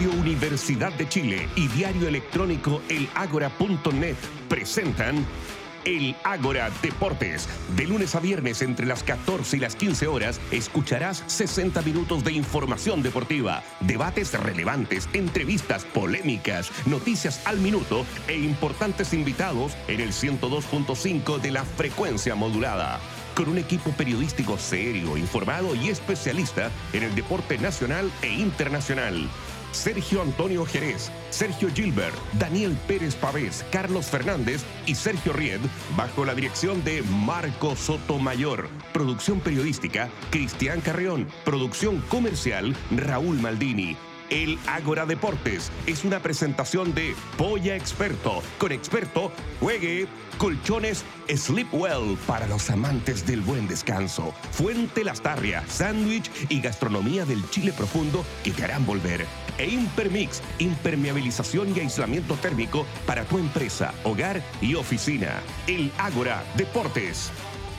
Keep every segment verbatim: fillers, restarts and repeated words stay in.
Radio Universidad de Chile y diario electrónico el ágora punto net presentan El Ágora Deportes. De lunes a viernes entre las catorce y las quince horas escucharás sesenta minutos de información deportiva, debates relevantes, entrevistas polémicas, noticias al minuto e importantes invitados en el ciento dos punto cinco de la frecuencia modulada. Con un equipo periodístico serio, informado y especialista en el deporte nacional e internacional. Sergio Antonio Jerez, Sergio Gilbert, Daniel Pérez Pavés, Carlos Fernández y Sergio Ried, bajo la dirección de Marco Sotomayor. Producción periodística, Cristian Carrión. Producción comercial, Raúl Maldini. El Ágora Deportes es una presentación de Polla Experto. Con Experto, juegue colchones Sleepwell para los amantes del buen descanso. Fuente Lastarria, sándwich y gastronomía del Chile profundo que te harán volver. E Impermix, impermeabilización y aislamiento térmico para tu empresa, hogar y oficina. El Ágora Deportes.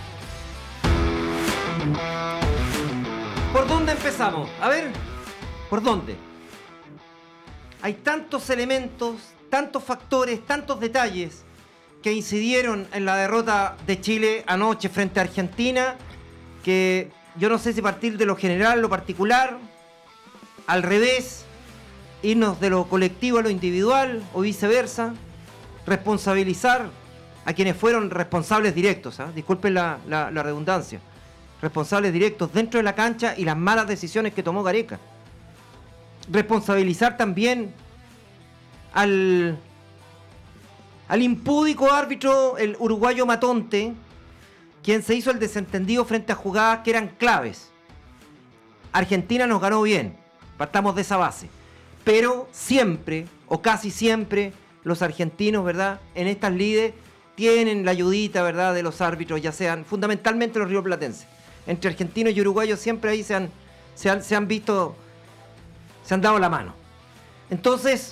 ¿Por dónde empezamos? A ver, ¿por dónde? Hay tantos elementos, tantos factores, tantos detalles que incidieron en la derrota de Chile anoche frente a Argentina, que yo no sé si partir de lo general, lo particular, al revés, irnos de lo colectivo a lo individual o viceversa, responsabilizar a quienes fueron responsables directos, ¿eh? Disculpen la, la, la redundancia, responsables directos dentro de la cancha y las malas decisiones que tomó Gareca. Responsabilizar también al, al impúdico árbitro, el uruguayo Matonte, quien se hizo el desentendido frente a jugadas que eran claves. Argentina nos ganó bien, partamos de esa base, pero siempre, o casi siempre, los argentinos, ¿verdad?, en estas lides tienen la ayudita, ¿verdad?, de los árbitros, ya sean fundamentalmente los rioplatenses. Entre argentinos y uruguayos siempre ahí se han, se han, se han visto... se han dado la mano. Entonces,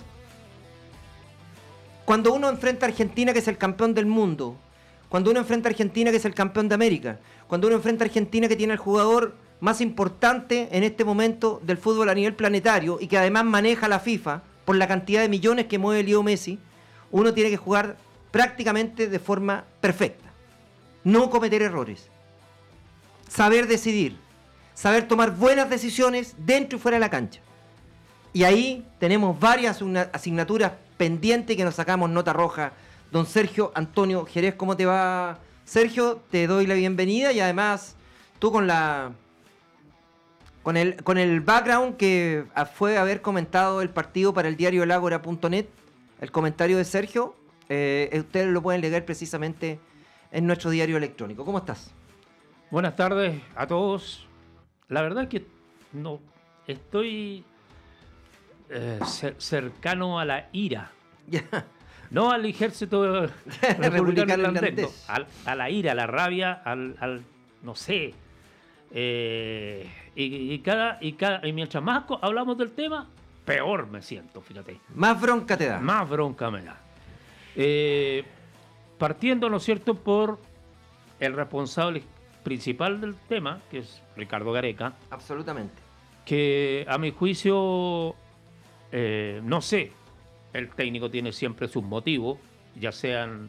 cuando uno enfrenta a Argentina, que es el campeón del mundo, cuando uno enfrenta a Argentina, que es el campeón de América, cuando uno enfrenta a Argentina, que tiene el jugador más importante en este momento del fútbol a nivel planetario y que además maneja la FIFA por la cantidad de millones que mueve Leo Messi, uno tiene que jugar prácticamente de forma perfecta. No cometer errores. Saber decidir. Saber tomar buenas decisiones dentro y fuera de la cancha. Y ahí tenemos varias asignaturas pendientes que nos sacamos nota roja. Don Sergio Antonio Jerez, ¿cómo te va? Sergio, te doy la bienvenida y además tú con la con el con el background que fue haber comentado el partido para el diario el ágora punto net, el comentario de Sergio, eh, ustedes lo pueden leer precisamente en nuestro diario electrónico. ¿Cómo estás? Buenas tardes a todos. La verdad es que no estoy Eh, cer- cercano a la ira. Yeah. No al ejército republicano Republicano irlandés, irlandés. no, al- a la ira, a la rabia, al, al no sé. Eh, y, y cada y cada y mientras más co- hablamos del tema, peor me siento, fíjate. Más bronca te da. Más bronca me da. Eh, partiendo, ¿no es cierto?, por el responsable principal del tema, que es Ricardo Gareca, Absolutamente. que a mi juicio, eh, no sé, el técnico tiene siempre sus motivos, ya sean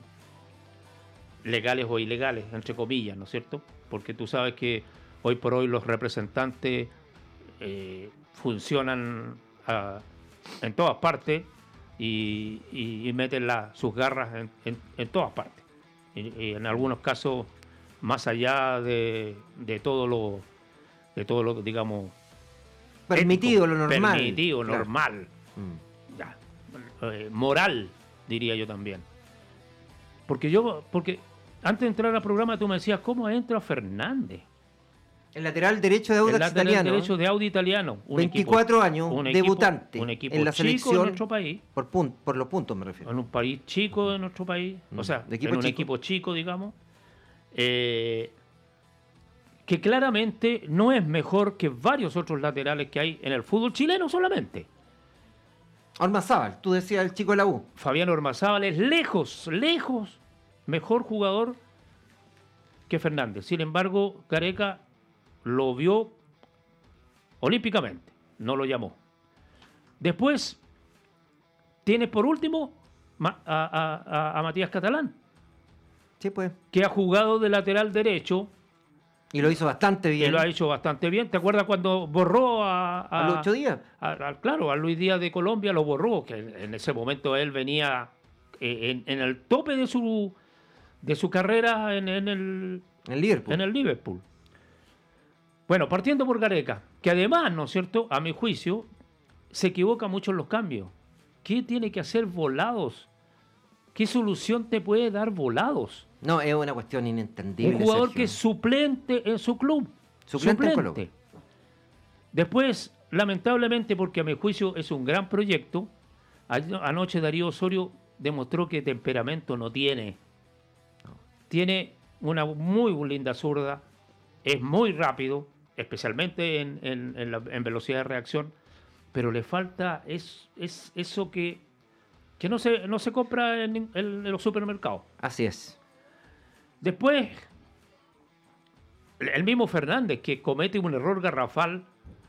legales o ilegales, entre comillas, ¿no es cierto? Porque tú sabes que hoy por hoy los representantes eh, funcionan a, en todas partes y, y, y meten la, sus garras en, en, en todas partes. Y, y en algunos casos, más allá de, de todo lo, de todo lo, digamos, Permitido, ético, lo normal. Permitido, Claro. normal. Mm. Ya. Eh, moral, diría yo también. Porque yo, porque antes de entrar al programa tú me decías, ¿cómo entra Fernández? El lateral derecho de El Audax lateral italiano. derecho de Audi italiano. Un veinticuatro equipo, años, un equipo- debutante un equipo en la chico selección de nuestro país. Por, pun- por los puntos me refiero. En un país chico de nuestro país. Mm, O sea, de equipo en un chico. equipo chico, digamos. Eh, que claramente no es mejor que varios otros laterales que hay en el fútbol chileno solamente. Ormazábal, tú decías el chico de la U. Fabián Ormazábal es lejos, lejos mejor jugador que Fernández. Sin embargo, Gareca lo vio olímpicamente, no lo llamó. Después, tienes por último a, a, a, a Matías Catalán, Sí, pues. que ha jugado de lateral derecho Y lo hizo bastante bien. y lo ha hecho bastante bien. ¿Te acuerdas cuando borró a, a, a los ocho días. a- a- claro, a Luis Díaz de Colombia? Lo borró, que en ese momento él venía eh, en, en el tope de su de su carrera en, en el En Liverpool. en el Liverpool. Bueno, partiendo por Gareca, que además, ¿no es cierto?, a mi juicio, se equivoca mucho en los cambios. ¿Qué tiene que hacer Volados? ¿Qué solución te puede dar Volados? No, es una cuestión inentendible. Un jugador Sergio. que es suplente en su club. Suplente en Colo. Después, lamentablemente, porque a mi juicio es un gran proyecto, a- anoche Darío Osorio demostró que temperamento no tiene. Tiene una muy linda zurda, es muy rápido, especialmente en, en- en la- en velocidad de reacción, pero le falta es, es eso que, que no, se, no se compra en, en- en los supermercados. Así es. Después, el mismo Fernández, que comete un error garrafal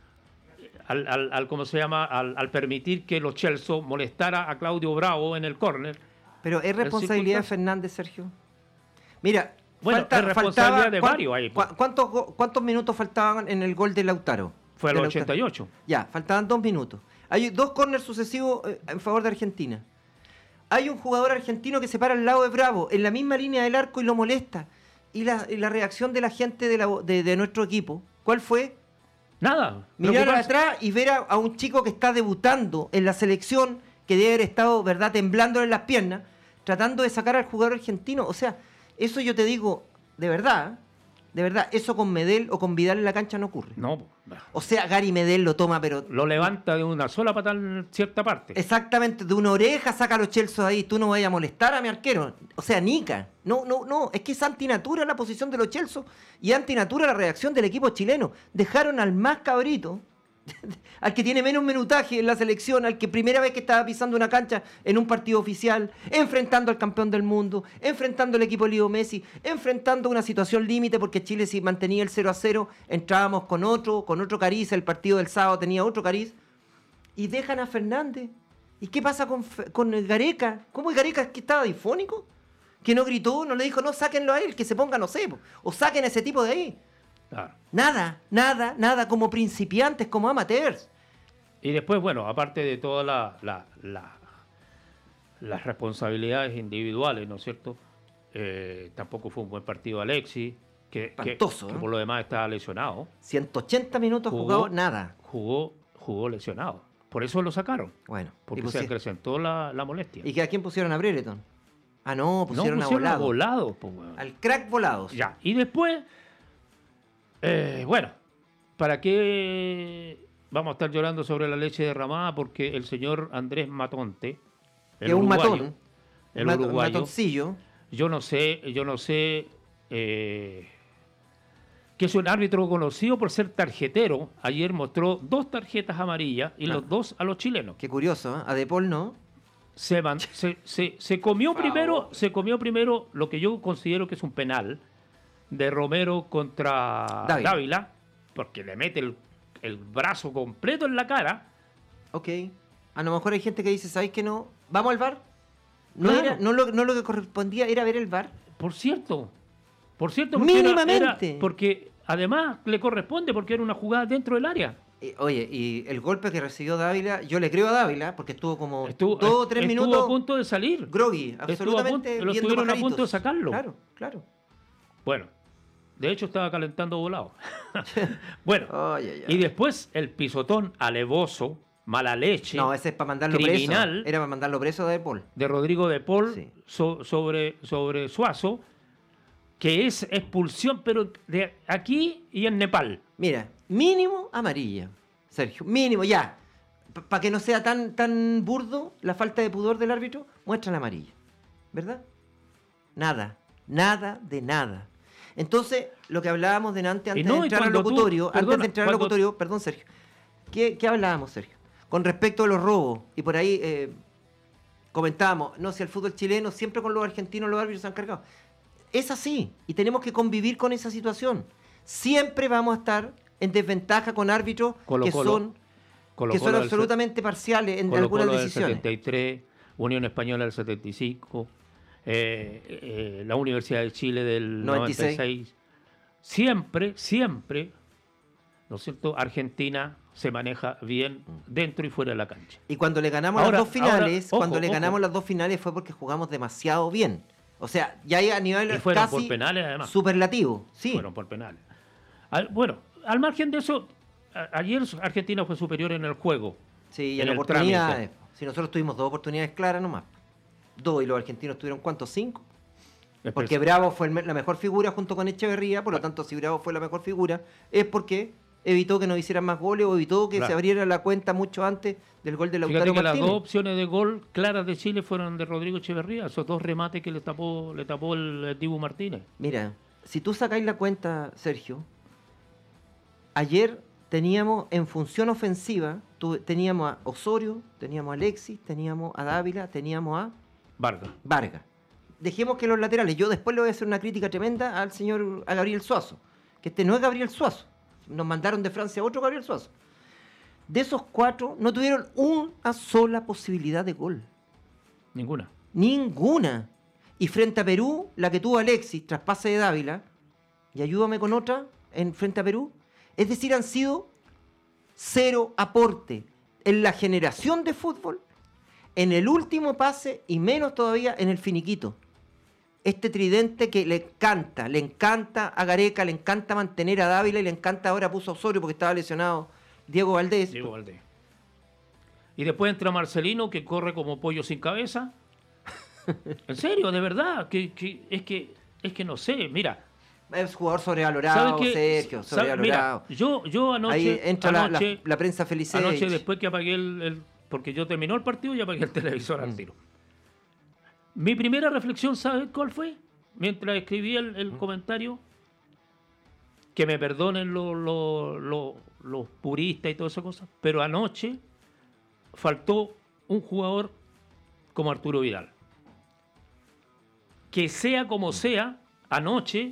al, al- al- ¿cómo se llama? Al, al permitir que los Chelsea molestara a Claudio Bravo en el córner. Pero es responsabilidad de circunstancia. Fernández, Sergio. Mira, Bueno, falta- es responsabilidad faltaba- de ¿cuán- varios ahí, pues. cua- ¿cuántos, go- ¿Cuántos minutos faltaban en el gol de Lautaro? Fue a De los Lautaro. ochenta y ocho. Ya, faltaban dos minutos. Hay dos córneres sucesivos eh, en favor de Argentina. Hay un jugador argentino que se para al lado de Bravo, en la misma línea del arco y lo molesta. Y la, y la reacción de la gente de, la- de- de nuestro equipo, ¿cuál fue? Nada. Mirar preocuparse. atrás y ver a, a un chico que está debutando en la selección, que debe haber estado, ¿verdad?, temblando en las piernas, tratando de sacar al jugador argentino. O sea, eso yo te digo, de verdad, de verdad, eso con Medel o con Vidal en la cancha no ocurre. No, pues, O sea, Gary Medel lo toma, pero lo levanta de una sola patada en cierta parte. exactamente de una oreja saca a los Chelsea ahí. Tú no vayas a molestar a mi arquero. O sea, Nica. No, no, no. Es que es antinatura la posición de los Chelsea y antinatura la reacción del equipo chileno. Dejaron al más cabrito, al que tiene menos minutaje en la selección, al que primera vez que estaba pisando una cancha en un partido oficial, enfrentando al campeón del mundo, enfrentando al equipo de Leo Messi, enfrentando una situación límite, porque Chile, si mantenía el cero a cero, entrábamos con otro, con otro cariz. El partido del sábado tenía otro cariz. Y dejan a Fernández. ¿Y qué pasa con, Fe- con el Gareca? ¿Cómo el Gareca es que estaba difónico? Que no gritó, no le dijo, no, sáquenlo a él, que se ponga, no sé, po, o saquen a ese tipo de ahí. Claro. Nada, nada, nada, como principiantes, como amateurs. Y después, bueno, aparte de todas la, la- la- las responsabilidades individuales, ¿no es cierto? Eh, tampoco fue un buen partido Alexis, que, que- Espantoso, que ¿eh? por lo demás estaba lesionado. ciento ochenta minutos Jugó. jugados, nada. Jugó, jugó lesionado. Por eso lo sacaron, Bueno, y, porque pusi- se acrecentó la, la molestia. ¿y que a quién pusieron a Brereton? Ah, no, no pusieron, pusieron a a Volado. Volado, pues, weón. Al crack Volados. Ya, y después, eh, bueno, ¿para qué vamos a estar llorando sobre la leche derramada? Porque el señor Andrés Matonte, Que el es un uruguayo, matón. el un mat- un uruguayo, matoncillo. yo no sé, yo no sé, eh, que es un árbitro conocido por ser tarjetero. Ayer mostró dos tarjetas amarillas y Ah. los dos a los chilenos. Qué curioso, ¿eh? A De Paul no. Se, man- se, se- se comió primero, se comió primero lo que yo considero que es un penal de Romero contra Dávila. Dávila, porque le mete el, el brazo completo en la cara. Ok. A lo mejor hay gente que dice, ¿sabéis que no? ¿Vamos al bar? No, Claro. era, no, lo, no lo que correspondía era ver el bar. Por cierto, por cierto, porque era- Mínimamente. era- porque además le corresponde porque era una jugada dentro del área. Eh, oye, y el golpe que recibió Dávila, yo le creo a Dávila, porque estuvo como Estuvo, dos o tres estuvo minutos a punto de salir. groggy, Estuvo a absolutamente punto- lo viendo estuvieron a pajaritos. punto de sacarlo. Claro, claro. Bueno, de hecho estaba calentando volado. Bueno, Ay, ay, ay. y después el pisotón alevoso, mala leche, No, ese es para mandarlo criminal. preso. Era para mandarlo preso a De Paul. de Rodrigo de Paul Sí. so- sobre, sobre Suazo, que es expulsión, pero de aquí y en Nepal. Mira, mínimo amarilla, Sergio. Mínimo, ya. Para que no sea tan, tan burdo la falta de pudor del árbitro, muestra la amarilla. ¿Verdad? Nada. Nada de nada. Entonces, lo que hablábamos de antes, antes Y no, de y entrar al cuando tú- locutorio, antes perdona, de entrar al cuando- locutorio, perdón, Sergio. ¿Qué, qué hablábamos, Sergio? Con respecto a los robos, y por ahí eh, comentábamos, no, si el fútbol chileno siempre con los argentinos los árbitros se han cargado. Es así, y tenemos que convivir con esa situación. Siempre vamos a estar en desventaja con árbitros Colo que Colo. son Colo que son Colo del absolutamente parciales en Colo algunas Colo del decisiones. setenta y tres, Unión Española del setenta y cinco, eh, eh, la Universidad de Chile del noventa y seis. noventa y seis. Siempre, siempre, ¿no es cierto? Argentina se maneja bien dentro y fuera de la cancha. Y cuando le ganamos Ahora- las dos finales, ahora, ojo, cuando le ojo. ganamos las dos finales fue porque jugamos demasiado bien. O sea, ya hay a nivel Y fueron por casi penales, además. superlativo. Sí. Fueron por penales. Al- bueno, al margen de eso, a- ayer Argentina fue superior en el juego. Sí, y en en el oportunidades. Si nosotros tuvimos dos oportunidades claras nomás. Dos, y los argentinos tuvieron ¿cuántos? Cinco. Después- Porque Bravo fue el me- la mejor figura junto con Echeverría, por lo tanto, si Bravo fue la mejor figura, es porque evitó que nos hicieran más goles o evitó que Claro. se abriera la cuenta mucho antes del gol de Fíjate Lautaro que las Martínez. dos opciones de gol claras de Chile fueron de Rodrigo Echeverría, esos dos remates que le tapó, le tapó el, el Dibu Martínez. Mira, si tú sacáis la cuenta, Sergio, ayer teníamos en función ofensiva, tu- teníamos a Osorio, teníamos a Alexis, teníamos a Dávila, teníamos a Vargas. Vargas. Dejemos que los laterales, yo después le voy a hacer una crítica tremenda al señor, a Gabriel Suazo, que este no es Gabriel Suazo, nos mandaron de Francia otro Gabriel Suazo. De esos cuatro no tuvieron una sola posibilidad de gol. Ninguna. Ninguna. Y frente a Perú, la que tuvo Alexis tras pase de Dávila, y ayúdame con otra, en frente a Perú, es decir, han sido cero aporte en la generación de fútbol, en el último pase y menos todavía en el finiquito. Este tridente que le encanta, le encanta a Gareca, le encanta mantener a Dávila y le encanta ahora puso a Osorio porque estaba lesionado Diego Valdés. Diego Valdés. Y después entra Marcelino, que corre como pollo sin cabeza. En serio, de verdad, que, que- es que es que no sé, mira. Es jugador ¿sabes sobrevalorado, qué? Sergio, ¿Sabe? sobrevalorado. Mira, yo, yo anoche, Ahí entra la- la, anoche, la prensa Felicevich. anoche después que apagué el, el- porque yo terminó el partido y apagué el televisor al Mm. tiro. Mi primera reflexión, ¿sabes cuál fue? Mientras escribía el, el comentario, que me perdonen los, los, los- los puristas y todas esas cosas, pero anoche faltó un jugador como Arturo Vidal. Que sea como sea, anoche,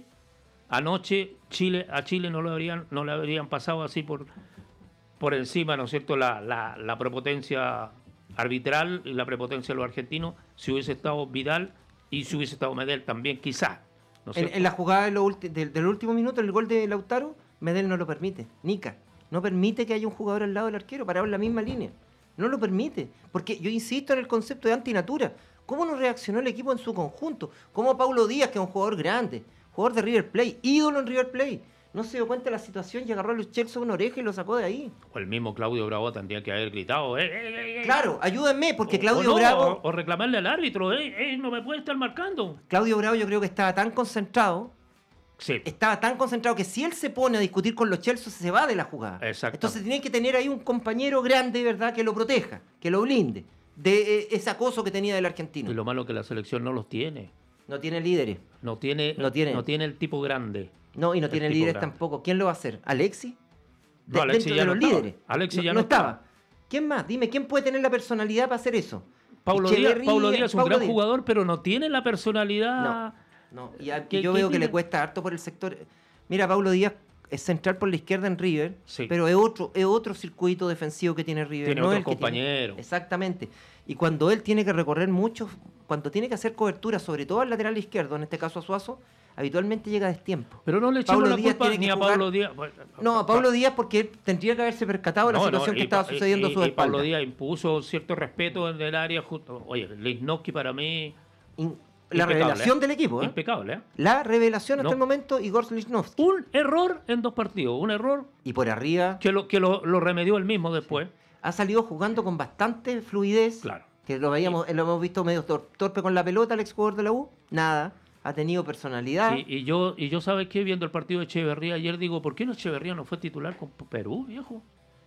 anoche Chile, a Chile no lo habrían, no le habrían pasado así por, por encima, ¿no es cierto?, la, la, la prepotencia arbitral y la prepotencia de los argentinos, si hubiese estado Vidal y si hubiese estado Medel también, quizá. ¿no es En, cierto? en la jugada de lo ulti- del, del último minuto, el gol de Lautaro, Medel no lo permite. Nica no permite que haya un jugador al lado del arquero parado en la misma línea. No lo permite. Porque yo insisto en el concepto de antinatura. ¿Cómo no reaccionó el equipo en su conjunto? ¿Cómo Paulo Díaz, que es un jugador grande, jugador de River Plate, ídolo en River Plate, no se dio cuenta de la situación y agarró a Luis Chelsea una oreja y lo sacó de ahí? O el mismo Claudio Bravo tendría que haber gritado, ¡eh, eh, eh, eh! Claro, ayúdenme, porque O- Claudio o no, Bravo... O, o reclamarle al árbitro, ¡eh, eh, no me puede estar marcando! Claudio Bravo yo creo que estaba tan concentrado, Sí. estaba tan concentrado que si él se pone a discutir con los Chelsea se va de la jugada. Exacto. Entonces tiene que tener ahí un compañero grande, ¿verdad?, que lo proteja, que lo blinde de eh, ese acoso que tenía del argentino. Y lo malo es que la selección no los tiene. No tiene líderes. No tiene, No tiene. no tiene el tipo grande. No, y no El tiene tipo líderes grande. tampoco. ¿Quién lo va a hacer? ¿Alexis? No, Alexis dentro ya de no los estaba. líderes. Alexis no, ya no no estaba. estaba. ¿Quién más? Dime, ¿quién puede tener la personalidad para hacer eso? Paulo Díaz, Echeverría, Paulo Díaz es un Paulo gran Díaz. jugador, pero no tiene la personalidad. No, y a- ¿Qué- yo qué veo que tiene? le cuesta harto por el sector. Mira, Paulo Díaz es central por la izquierda en River, Sí. pero es otro, es otro circuito defensivo que tiene River. Tiene no otros el que tiene- compañeros. Exactamente. Y cuando él tiene que recorrer mucho, cuando tiene que hacer cobertura, sobre todo al lateral izquierdo, en este caso a Suazo, habitualmente llega a destiempo. Pero no le echamos Paulo la Díaz culpa tiene ni que a jugar- Paulo Díaz. No, a Pablo Díaz porque él tendría que haberse percatado de la No, no, situación y que estaba Pa- sucediendo y- a su y espalda. Paulo Díaz impuso cierto respeto en el área. Justo. Oye, Lichnowsky para mí. In- la impecable, revelación ¿eh? del equipo, ¿eh? Impecable, ¿eh? La revelación hasta No. el momento, Igor Lichnowsky. Un error en dos partidos. Un error Y por arriba que lo, que lo, lo remedió él mismo después. ha salido jugando con bastante fluidez. Claro. Que lo veíamos, lo hemos visto medio tor- torpe con la pelota, el exjugador de la U. Nada. Ha tenido personalidad. Y, y yo, y yo ¿sabes qué? Viendo el partido de Echeverría ayer, digo, ¿por qué no Echeverría no fue titular con Perú, viejo?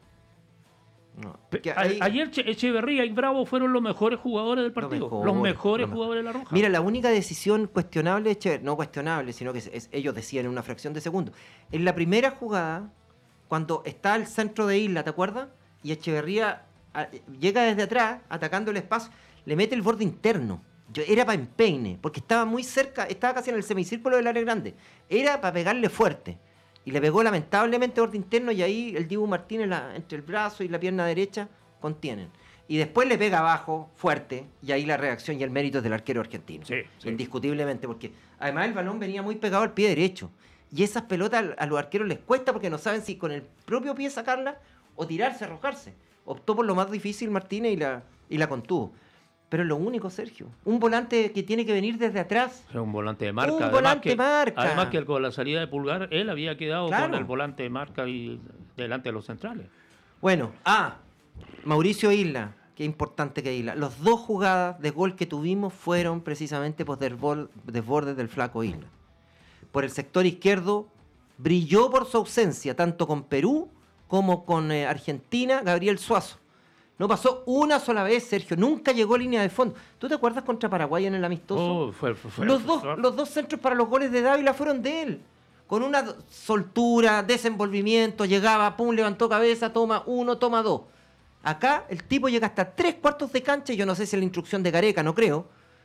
No, Pe- que a- ahí- Ayer Che- Echeverría y Bravo fueron los mejores jugadores del partido. Los mejores, mejores, lo mejor. jugadores de la Roja. Mira, la única decisión cuestionable, de Echever- no cuestionable, sino que es- es- ellos decían en una fracción de segundo. En la primera jugada, cuando está el centro de Isla, ¿te acuerdas? Y Echeverría a- llega desde atrás, atacando el espacio, le mete el borde interno. Yo, era para empeine, porque estaba muy cerca, estaba casi en el semicírculo del área grande. Era para pegarle fuerte. Y le pegó lamentablemente borde interno y ahí el Dibu Martínez la, entre el brazo y la pierna derecha contienen. Y después le pega abajo, fuerte, y ahí la reacción y el mérito es del arquero argentino. Sí, sí. Indiscutiblemente, porque además el balón venía muy pegado al pie derecho. Y esas pelotas a los arqueros les cuesta porque no saben si con el propio pie sacarla o tirarse, arrojarse. Optó por lo más difícil Martínez y la, y la contuvo. Pero es lo único, Sergio. Un volante que tiene que venir desde atrás. Es un volante de marca. Un además volante que, marca. Además que con la salida de Pulgar, él había quedado Claro. con el volante de marca y delante de los centrales. Bueno, ah, Mauricio Isla. Qué importante que Isla. Las dos jugadas de gol que tuvimos fueron precisamente por desbordes del flaco Isla. Por el sector izquierdo brilló por su ausencia, tanto con Perú como con eh, Argentina, Gabriel Suazo. No pasó una sola vez, Sergio. Nunca llegó a línea de fondo. ¿Tú te acuerdas contra Paraguay en el amistoso? Oh, fue, fue, fue, los, fue, dos, fue. los dos centros para los goles de Dávila fueron de él. Con una soltura, desenvolvimiento, llegaba, pum, levantó cabeza, toma uno, toma dos. Acá el tipo llega hasta tres cuartos de cancha, yo no sé si es la instrucción de Gareca, no creo,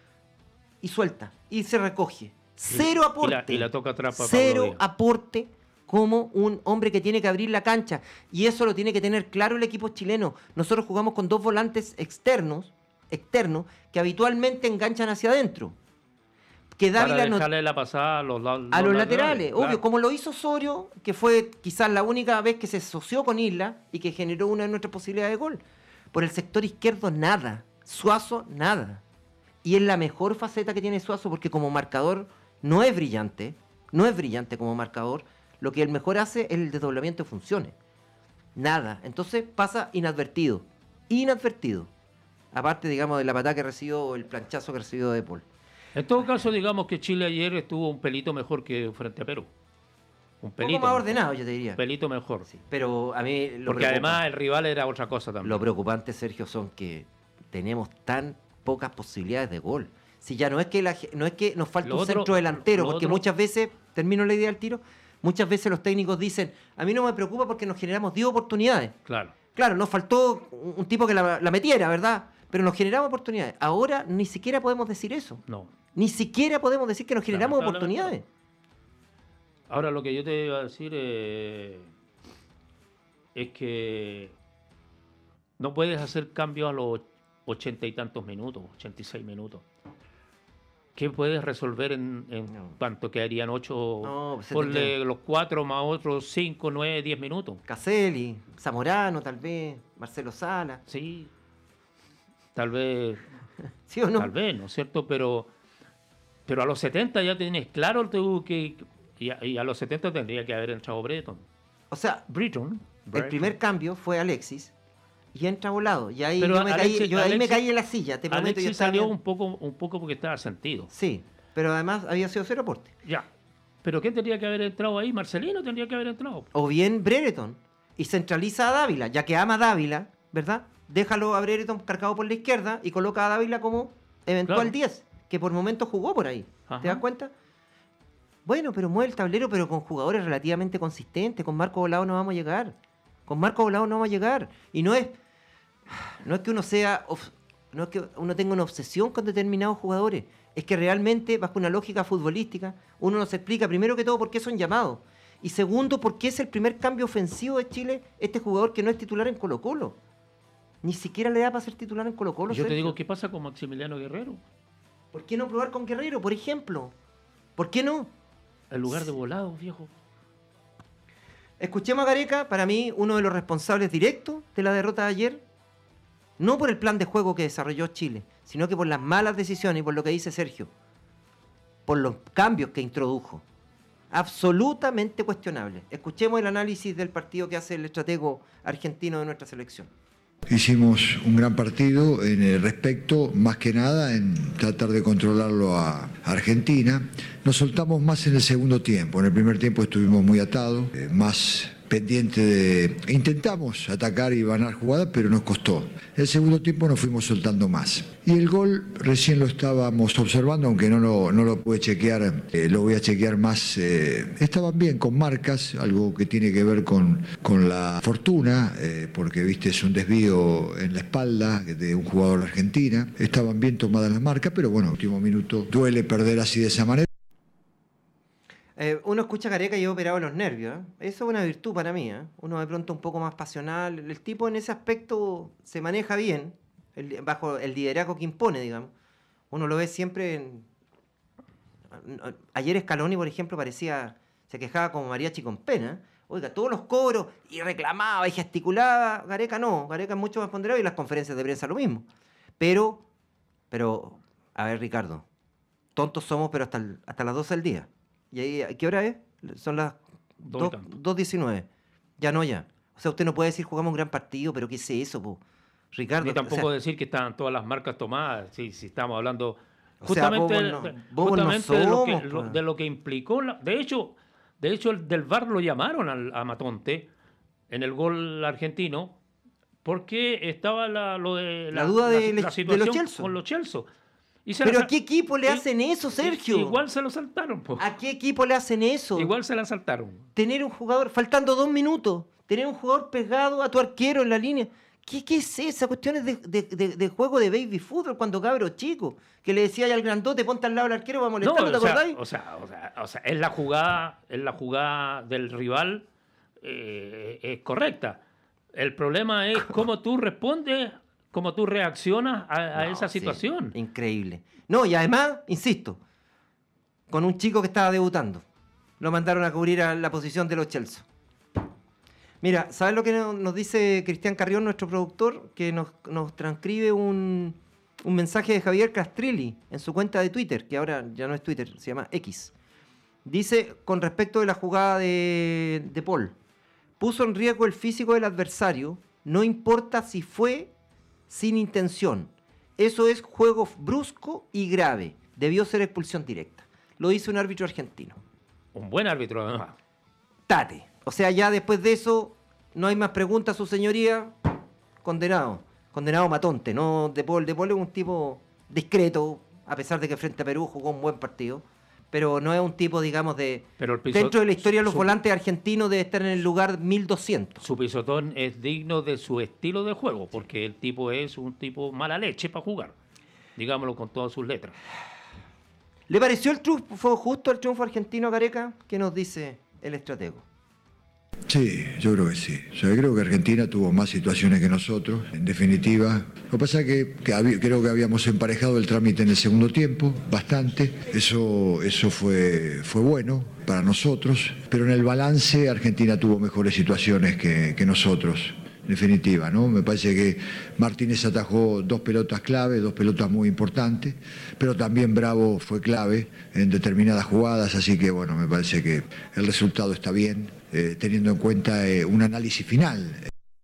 y suelta, y se recoge. Cero aporte. Y la, y la toca atrás para Cero Pablo Díaz. aporte como un hombre que tiene que abrir la cancha. Y eso lo tiene que tener claro el equipo chileno. Nosotros jugamos con dos volantes externos, externos que habitualmente enganchan hacia adentro. Que Dávila para no... dejarle la pasada a los, los A los laterales, laterales, obvio, claro. como lo hizo Osorio, que fue quizás la única vez que se asoció con Isla y que generó una de nuestras posibilidades de gol. Por el sector izquierdo, nada. Suazo, nada. Y es la mejor faceta que tiene Suazo porque como marcador no es brillante, no es brillante como marcador. Lo que él mejor hace es el desdoblamiento de funciones. Nada. Entonces pasa inadvertido. Inadvertido. Aparte, digamos, de la patada que recibió o el planchazo que recibió de Paul. En todo caso, digamos que Chile ayer estuvo un pelito mejor que frente a Perú. Un Un pelito poco más mejor. ordenado, yo te diría. Un pelito mejor. Sí, pero a mí lo Porque preocupa- además el rival era otra cosa también. Lo preocupante, Sergio, son que tenemos tan pocas posibilidades de gol. Si ya no es que la ge- no es que nos falta Lo un otro- centro delantero, lo porque otro- muchas veces, termino la idea del tiro, muchas veces los técnicos dicen, a mí no me preocupa porque nos generamos diez oportunidades. Claro. Claro, nos faltó un un tipo que la, la metiera, ¿verdad? Pero nos generamos oportunidades. Ahora ni siquiera podemos decir eso. No. Ni siquiera podemos decir que nos generamos Lamentablemente oportunidades. Ahora lo que yo te iba a decir eh, es que no puedes hacer cambios a los ochenta y tantos minutos, ochenta y seis minutos. ¿Qué puedes resolver en, en No. cuánto quedarían? Ocho, No, pues se ponle tendría- los cuatro más otros cinco, nueve, diez minutos. Caselli, Zamorano tal vez, Marcelo Sala. Sí, tal vez, ¿Sí o no? tal vez, ¿no es cierto? Pero, pero a los setenta ya tienes claro tú que y a, y a los setenta tendría que haber entrado Breton. O sea, Breton. el primer cambio fue Alexis y entra volado. Y ahí, Pero yo, me, Alexis- caí, yo ahí me Alexis- caí en la silla, te prometo. yo Alexis estaba salió bien. un poco, un poco porque estaba sentido. Sí, pero además había sido cero aporte. Ya. ¿Pero quién tendría que haber entrado ahí? Marcelino tendría que haber entrado. O bien Brereton. Y centraliza a Dávila, ya que ama a Dávila, ¿verdad? Déjalo a Brereton cargado por la izquierda y coloca a Dávila como eventual Claro. diez, que por momentos jugó por ahí. Ajá. ¿Te das cuenta? Bueno, pero mueve el tablero, pero con jugadores relativamente consistentes. Con Marco Volado no vamos a llegar. Con Marco Volado no vamos a llegar. Y no es, no es que uno sea, of- no es que uno tenga una obsesión con determinados jugadores. Es que realmente, bajo una lógica futbolística, uno nos explica, primero que todo, por qué son llamados. Y segundo, por qué es el primer cambio ofensivo de Chile este jugador que no es titular en Colo-Colo. Ni siquiera le da para ser titular en Colo-Colo. Yo te Sergio. digo, ¿qué pasa con Maximiliano Guerrero? ¿Por qué no probar con Guerrero, por ejemplo? ¿Por qué no? En lugar de Volado, viejo. Escuchemos a Gareca, para mí uno de los responsables directos de la derrota de ayer, no por el plan de juego que desarrolló Chile, sino que por las malas decisiones y por lo que dice Sergio, por los cambios que introdujo. Absolutamente cuestionable. Escuchemos el análisis del partido que hace el estratego argentino de nuestra selección. Hicimos un gran partido en el respecto, más que nada en tratar de controlarlo a Argentina. Nos soltamos más en el segundo tiempo. En el primer tiempo estuvimos muy atados, eh, más pendiente de... Intentamos atacar y ganar jugadas, pero nos costó. El segundo tiempo nos fuimos soltando más. Y el gol recién lo estábamos observando, aunque no lo, no lo pude chequear, eh, lo voy a chequear más. Eh, estaban bien con marcas, algo que tiene que ver con, con la fortuna, eh, porque viste es un desvío en la espalda de un jugador de Argentina. Estaban bien tomadas las marcas, pero bueno, último minuto duele perder así de esa manera. Eh, uno escucha a Gareca y he operado los nervios. ¿eh? Eso es una virtud para mí. ¿eh? Uno de pronto un poco más pasional. El tipo en ese aspecto se maneja bien, el- bajo el liderazgo que impone, digamos. Uno lo ve siempre en... Ayer Scaloni, por ejemplo, parecía... Se quejaba como mariachi con pena. Oiga, todos los coros, y reclamaba, y gesticulaba. Gareca no, Gareca es mucho más ponderado y las conferencias de prensa lo mismo. Pero, pero, a ver, Ricardo, tontos somos, pero hasta, el- hasta las doce del día. ¿Y ahí, ¿qué hora es? Son las Dos y tanto. dos diecinueve. Ya no, ya. O sea, usted no puede decir jugamos un gran partido, pero ¿qué es eso, po? Ricardo? Ni tampoco o sea, decir que estaban todas las marcas tomadas, si, si estamos hablando O sea, justamente, bobos no- de- bobos no justamente de, lo que, somos, lo- pues. de lo que implicó. la- de hecho, de hecho el del V A R lo llamaron al- a Matonte en el gol argentino porque estaba la, lo de, La duda de- de los situación Chelsea. con los Chelsea. Y se ¿Pero la- a qué equipo le y- hacen eso, Sergio? Igual se lo saltaron, po. ¿A qué equipo le hacen eso? Igual se la saltaron. Tener un jugador, faltando dos minutos, tener un jugador pegado a tu arquero en la línea. ¿Qué, qué es esa cuestión de, de, de- de juego de baby fútbol cuando cabro chico? Que le decía al grandote, ponte al lado del arquero para No, molestarlo, ¿te o sea, acordáis? o sea, o sea, o sea, es la jugada, es la jugada del rival eh, es correcta. El problema es cómo tú respondes, cómo tú reaccionas a, a No, esa sí, situación. increíble. No, y además, insisto, con un chico que estaba debutando. Lo mandaron a cubrir a la posición de los Chelsea. Mira, ¿sabes lo que no- nos dice Cristian Carrión, nuestro productor? Que nos, nos transcribe un, un mensaje de Javier Castrilli en su cuenta de Twitter, que ahora ya no es Twitter, se llama X. Dice, con respecto de la jugada de, de Paul, puso en riesgo el físico del adversario, no importa si fue sin intención. Eso es juego brusco y grave. Debió ser expulsión directa. Lo dice un árbitro argentino. Un buen árbitro, además. Tate. O sea, ya después de eso, no hay más preguntas, su señoría. Condenado. Condenado Matonte, ¿no? De Paul. De Paul es un tipo discreto, a pesar de que frente a Perú jugó un buen partido. Pero no es un tipo, digamos, de... Pero el piso- Dentro de la historia de los su- volantes argentinos debe estar en el lugar mil doscientos. Su pisotón es digno de su estilo de juego, porque el tipo es un tipo mala leche para jugar. Digámoslo con todas sus letras. ¿Le pareció el triunfo justo el triunfo argentino, Gareca? ¿Qué nos dice el estratego? Sí, yo creo que sí. O sea, creo que Argentina tuvo más situaciones que nosotros, en definitiva. Lo que pasa es que, que habí- creo que habíamos emparejado el trámite en el segundo tiempo, bastante. Eso, eso fue, fue bueno para nosotros, pero en el balance Argentina tuvo mejores situaciones que, que nosotros. En definitiva, ¿no? Me parece que Martínez atajó dos pelotas clave, dos pelotas muy importantes, pero también Bravo fue clave en determinadas jugadas, así que bueno, me parece que el resultado está bien, eh, teniendo en cuenta eh, un análisis final.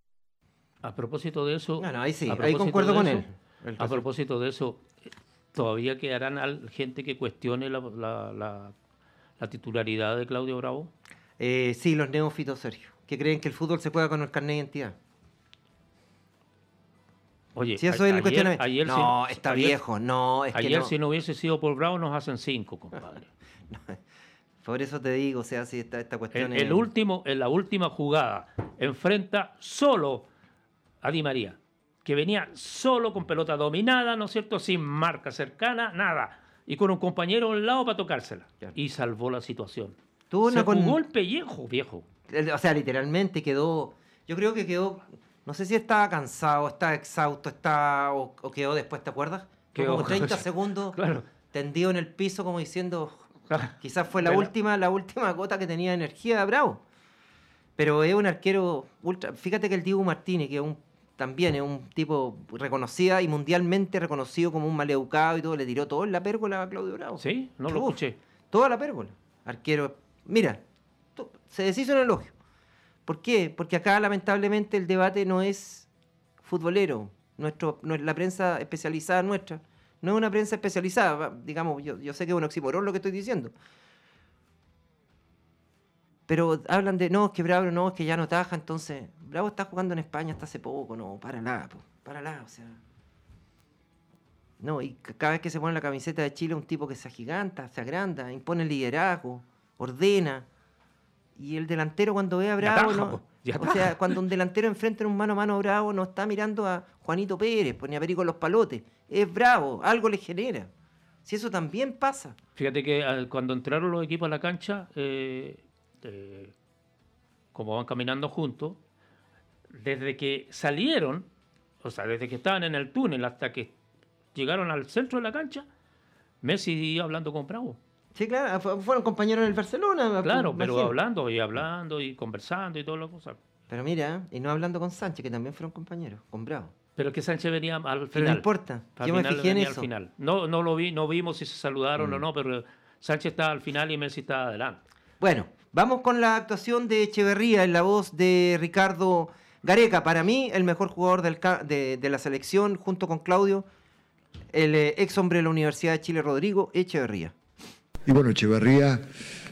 A propósito de eso... No, no, ahí sí, a ahí propósito concuerdo de con eso- él. El A propósito de eso, ¿todavía quedarán al- gente que cuestione la, la- la- la titularidad de Claudio Bravo? Eh, sí, los neófitos, Sergio, que creen que el fútbol se juega con el carnet de identidad. Oye, Si eso a- es el ayer- cuestionamiento. ayer no, si- está ayer- viejo, no, es que Ayer no. si no hubiese sido por Bravo nos hacen cinco, compadre. Por eso te digo, o sea, si esta, esta cuestión El, es... el último, en la última jugada, enfrenta solo a Di María, que venía solo con pelota dominada, ¿no es cierto? Sin marca cercana, nada. Y con un compañero a un lado para tocársela. Claro. Y salvó la situación. Tuvo una Se con- jugó el pellejo, viejo. O sea, literalmente quedó... Yo creo que quedó... No sé si estaba cansado, estaba exhausto, está o, o quedó después, ¿te acuerdas? Quedó Quedó- como treinta segundos Claro. tendido en el piso como diciendo... Ah, Quizás fue la Pero- última, la última gota que tenía de energía Bravo. Pero es un arquero ultra. Fíjate que el Diego Martínez, que es un, también es un tipo reconocido y mundialmente reconocido como un maleducado y todo, le tiró todo en la pérgola a Claudio Bravo. ¿Sí? No lo Uf, escuché. Toda la pérgola. Arquero. Mira, to- se deshizo en el elogio. ¿Por qué? Porque acá lamentablemente el debate no es futbolero. Nuestro, no es la prensa especializada nuestra. No es una prensa especializada, va, digamos, yo, yo sé que es un oxímoron lo que estoy diciendo. Pero hablan de, no, es que Bravo no, es que ya no taja, entonces, Bravo está jugando en España hasta hace poco, no, párala, po, párala, o sea. No, y c- cada vez que se pone la camiseta de Chile, un tipo que se agiganta, se agranda, impone liderazgo, ordena. Y el delantero cuando ve a Ya Bravo, ataja, no- po, ya o sea, ataja. cuando un delantero enfrenta en un mano a mano a Bravo, no está mirando a Juanito Pérez, pues, ni a Perico Los Palotes. Es Bravo, algo le genera. Si eso también pasa. Fíjate que al, cuando entraron los equipos a la cancha, eh, eh, como van caminando juntos, desde que salieron, o sea, desde que estaban en el túnel hasta que llegaron al centro de la cancha, Messi iba hablando con Bravo. Sí, claro, fueron compañeros en el Barcelona. Claro, pero imagino. hablando y hablando y conversando y todas las cosas. Pero mira, y no hablando con Sánchez, que también fueron compañeros, con Bravo. Pero que Sánchez venía al final. Pero no importa, Al yo me final fijé en venía eso. Al final. No, no lo vi, no vimos si se saludaron Mm. o no, pero Sánchez estaba al final y Messi estaba adelante. Bueno, vamos con la actuación de Echeverría en la voz de Ricardo Gareca. Para mí, el mejor jugador del ca- de, de la selección, junto con Claudio, el eh, ex hombre de la Universidad de Chile, Rodrigo Echeverría. Y bueno, Echeverría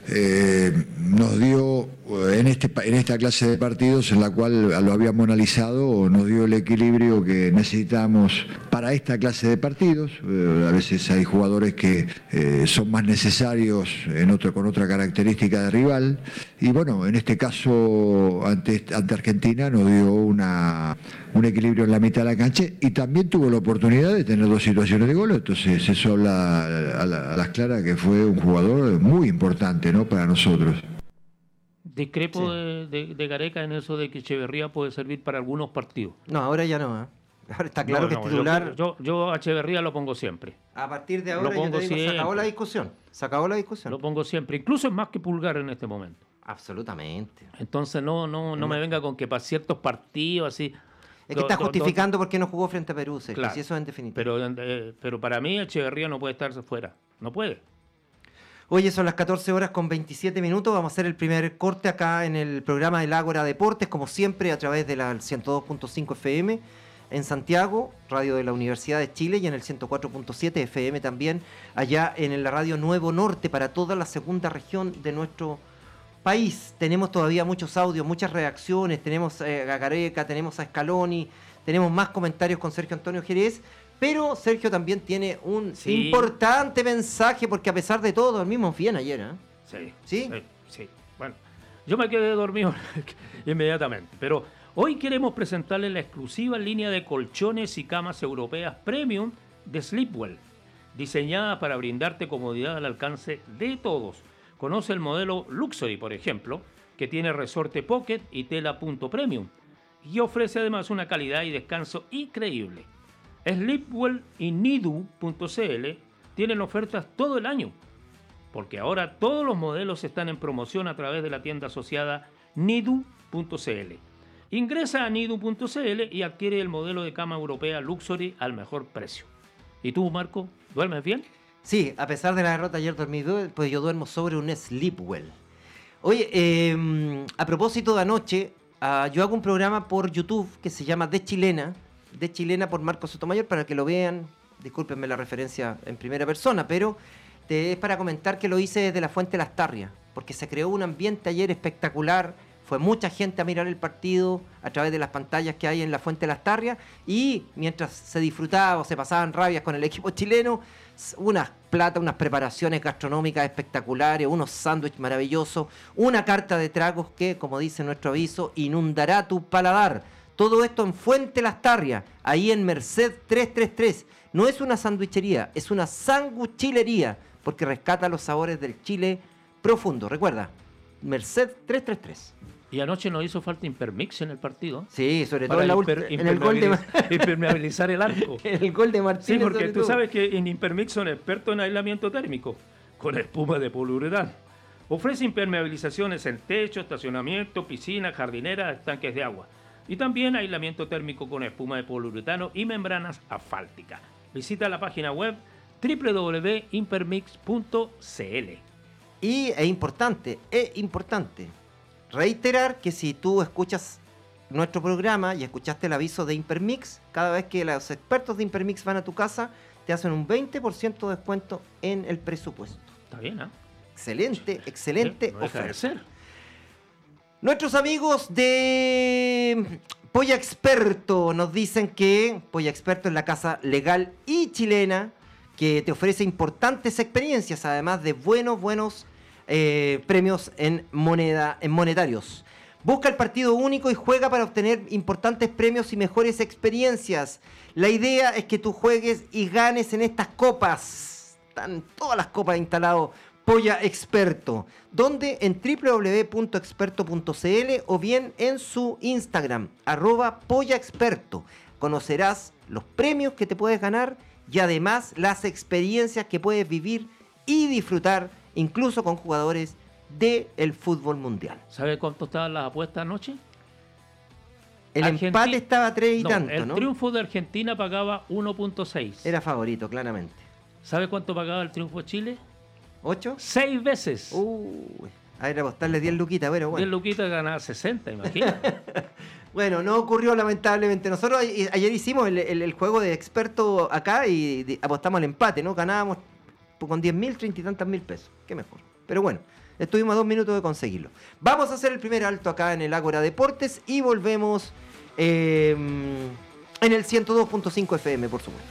eh, nos dio, en, este, en esta clase de partidos en la cual lo habíamos analizado, nos dio el equilibrio que necesitamos para esta clase de partidos. Eh, a veces hay jugadores que eh, son más necesarios en otro, con otra característica de rival. Y bueno, en este caso, ante, ante Argentina, nos dio una, un equilibrio en la mitad de la cancha y también tuvo la oportunidad de tener dos situaciones de gol. Entonces, eso habla a, la, a las claras que fue un jugador muy importante, ¿no?, para nosotros. Discrepo Sí. de, de, de Gareca en eso de que Echeverría puede servir para algunos partidos. No, ahora ya no. ¿eh? Ahora está claro No, que no, es titular. Yo, yo, yo a Echeverría lo pongo siempre. A partir de lo ahora, yo pongo te digo, se acabó siempre. la discusión. Se acabó la discusión. Lo pongo siempre. Incluso es más que Pulgar en este momento. Absolutamente. Entonces no, no, no me venga con que para ciertos partidos así. Es que do- está do- do- justificando por qué no jugó frente a Perú, Sergio, Claro. si eso es en definitiva. Pero, eh, pero para mí Echeverría no puede estarse fuera. No puede. Oye, son las catorce horas con veintisiete minutos. Vamos a hacer el primer corte acá en el programa del Ágora Deportes, como siempre, a través de la ciento dos punto cinco F M en Santiago, radio de la Universidad de Chile, y en el ciento cuatro punto siete F M también, allá en la radio Nuevo Norte, para toda la segunda región de nuestro país. Tenemos todavía muchos audios, muchas reacciones. Tenemos eh, a Gareca, tenemos a Scaloni, tenemos más comentarios con Sergio Antonio Jerez. Pero Sergio también tiene un Sí. importante mensaje, porque a pesar de todo, dormimos bien ayer, ¿eh? Sí. ¿Sí? Sí, sí. Bueno, yo me quedé dormido inmediatamente. Pero hoy queremos presentarles la exclusiva línea de colchones y camas europeas premium de Sleepwell, diseñada para brindarte comodidad al alcance de todos. Conoce el modelo Luxury, por ejemplo, que tiene resorte Pocket y tela punto premium, y ofrece además una calidad y descanso increíble. Sleepwell y Nidu punto c l tienen ofertas todo el año, porque ahora todos los modelos están en promoción a través de la tienda asociada Nidu punto c l. Ingresa a Nidu punto c l y adquiere el modelo de cama europea Luxury al mejor precio. ¿Y tú, Marco, duermes bien? Sí, a pesar de la derrota ayer dormí, du- pues yo duermo sobre un Sleepwell. Oye, eh, a propósito de anoche, ah, yo hago un programa por YouTube que se llama De Chilena, De Chilena por Marco Sotomayor, para que lo vean. Discúlpenme la referencia en primera persona, pero te- es para comentar que lo hice desde la Fuente Lastarria, porque se creó un ambiente ayer espectacular. Fue mucha gente a mirar el partido a través de las pantallas que hay en la Fuente Lastarria, y mientras se disfrutaba o se pasaban rabias con el equipo chileno, s- unas platas, unas preparaciones gastronómicas espectaculares, unos sándwiches maravillosos, una carta de tragos que, como dice nuestro aviso, inundará tu paladar. Todo esto en Fuente Lastarria, ahí en Merced trescientos treinta y tres. No es una sandwichería, es una sanguchilería, porque rescata los sabores del Chile profundo. Recuerda, Merced trescientos treinta y tres. Y anoche nos hizo falta Impermix en el partido. Sí, sobre todo Para en, la imper- ulti- en el gol de, impermeabiliz- impermeabilizar el arco. en el gol de Martínez. Sí, porque sobre tú todo. sabes que en Impermix son expertos en aislamiento térmico, con espuma de poliuretano. Ofrece impermeabilizaciones en techo, estacionamiento, piscinas, jardineras, estanques de agua. Y también aislamiento térmico con espuma de poliuretano y membranas asfálticas. Visita la página web doble u doble u doble u punto impermix punto c l. Y es importante, es importante reiterar que si tú escuchas nuestro programa y escuchaste el aviso de Impermix, cada vez que los expertos de Impermix van a tu casa, te hacen un veinte por ciento de descuento en el presupuesto. Está bien, ¿ah? Excelente, excelente No deja de oferta. ser. Nuestros amigos de Polla Experto nos dicen que Polla Experto es la casa legal y chilena que te ofrece importantes experiencias, además de buenos, buenos eh, premios en moneda, en monetarios. Busca el partido único y juega para obtener importantes premios y mejores experiencias. La idea es que tú juegues y ganes en estas copas están todas las copas instalados. Polla Experto, donde en doble u doble u doble u punto experto punto c l o bien en su Instagram, arroba Polla Experto. Conocerás los premios que te puedes ganar y además las experiencias que puedes vivir y disfrutar, incluso con jugadores del fútbol mundial. ¿Sabe cuánto estaban las apuestas anoche? El Argenti- empate estaba a tres y no, tanto, el ¿no? triunfo de Argentina pagaba uno punto seis. Era favorito, claramente. ¿Sabe cuánto pagaba el triunfo de Chile? ¿Ocho? Seis veces. Uy, a ver, apostarle diez luquitas, pero bueno. diez luquitas ganaba sesenta, imagínate. Bueno, no ocurrió lamentablemente. Nosotros a- ayer hicimos el, el- el juego de experto acá y de- apostamos al empate, ¿no? Ganábamos con diez mil, treinta y tantas mil pesos. Qué mejor. Pero bueno, estuvimos a dos minutos de conseguirlo. Vamos a hacer el primer alto acá en el Ágora Deportes y volvemos eh, en el ciento dos punto cinco F M, por supuesto.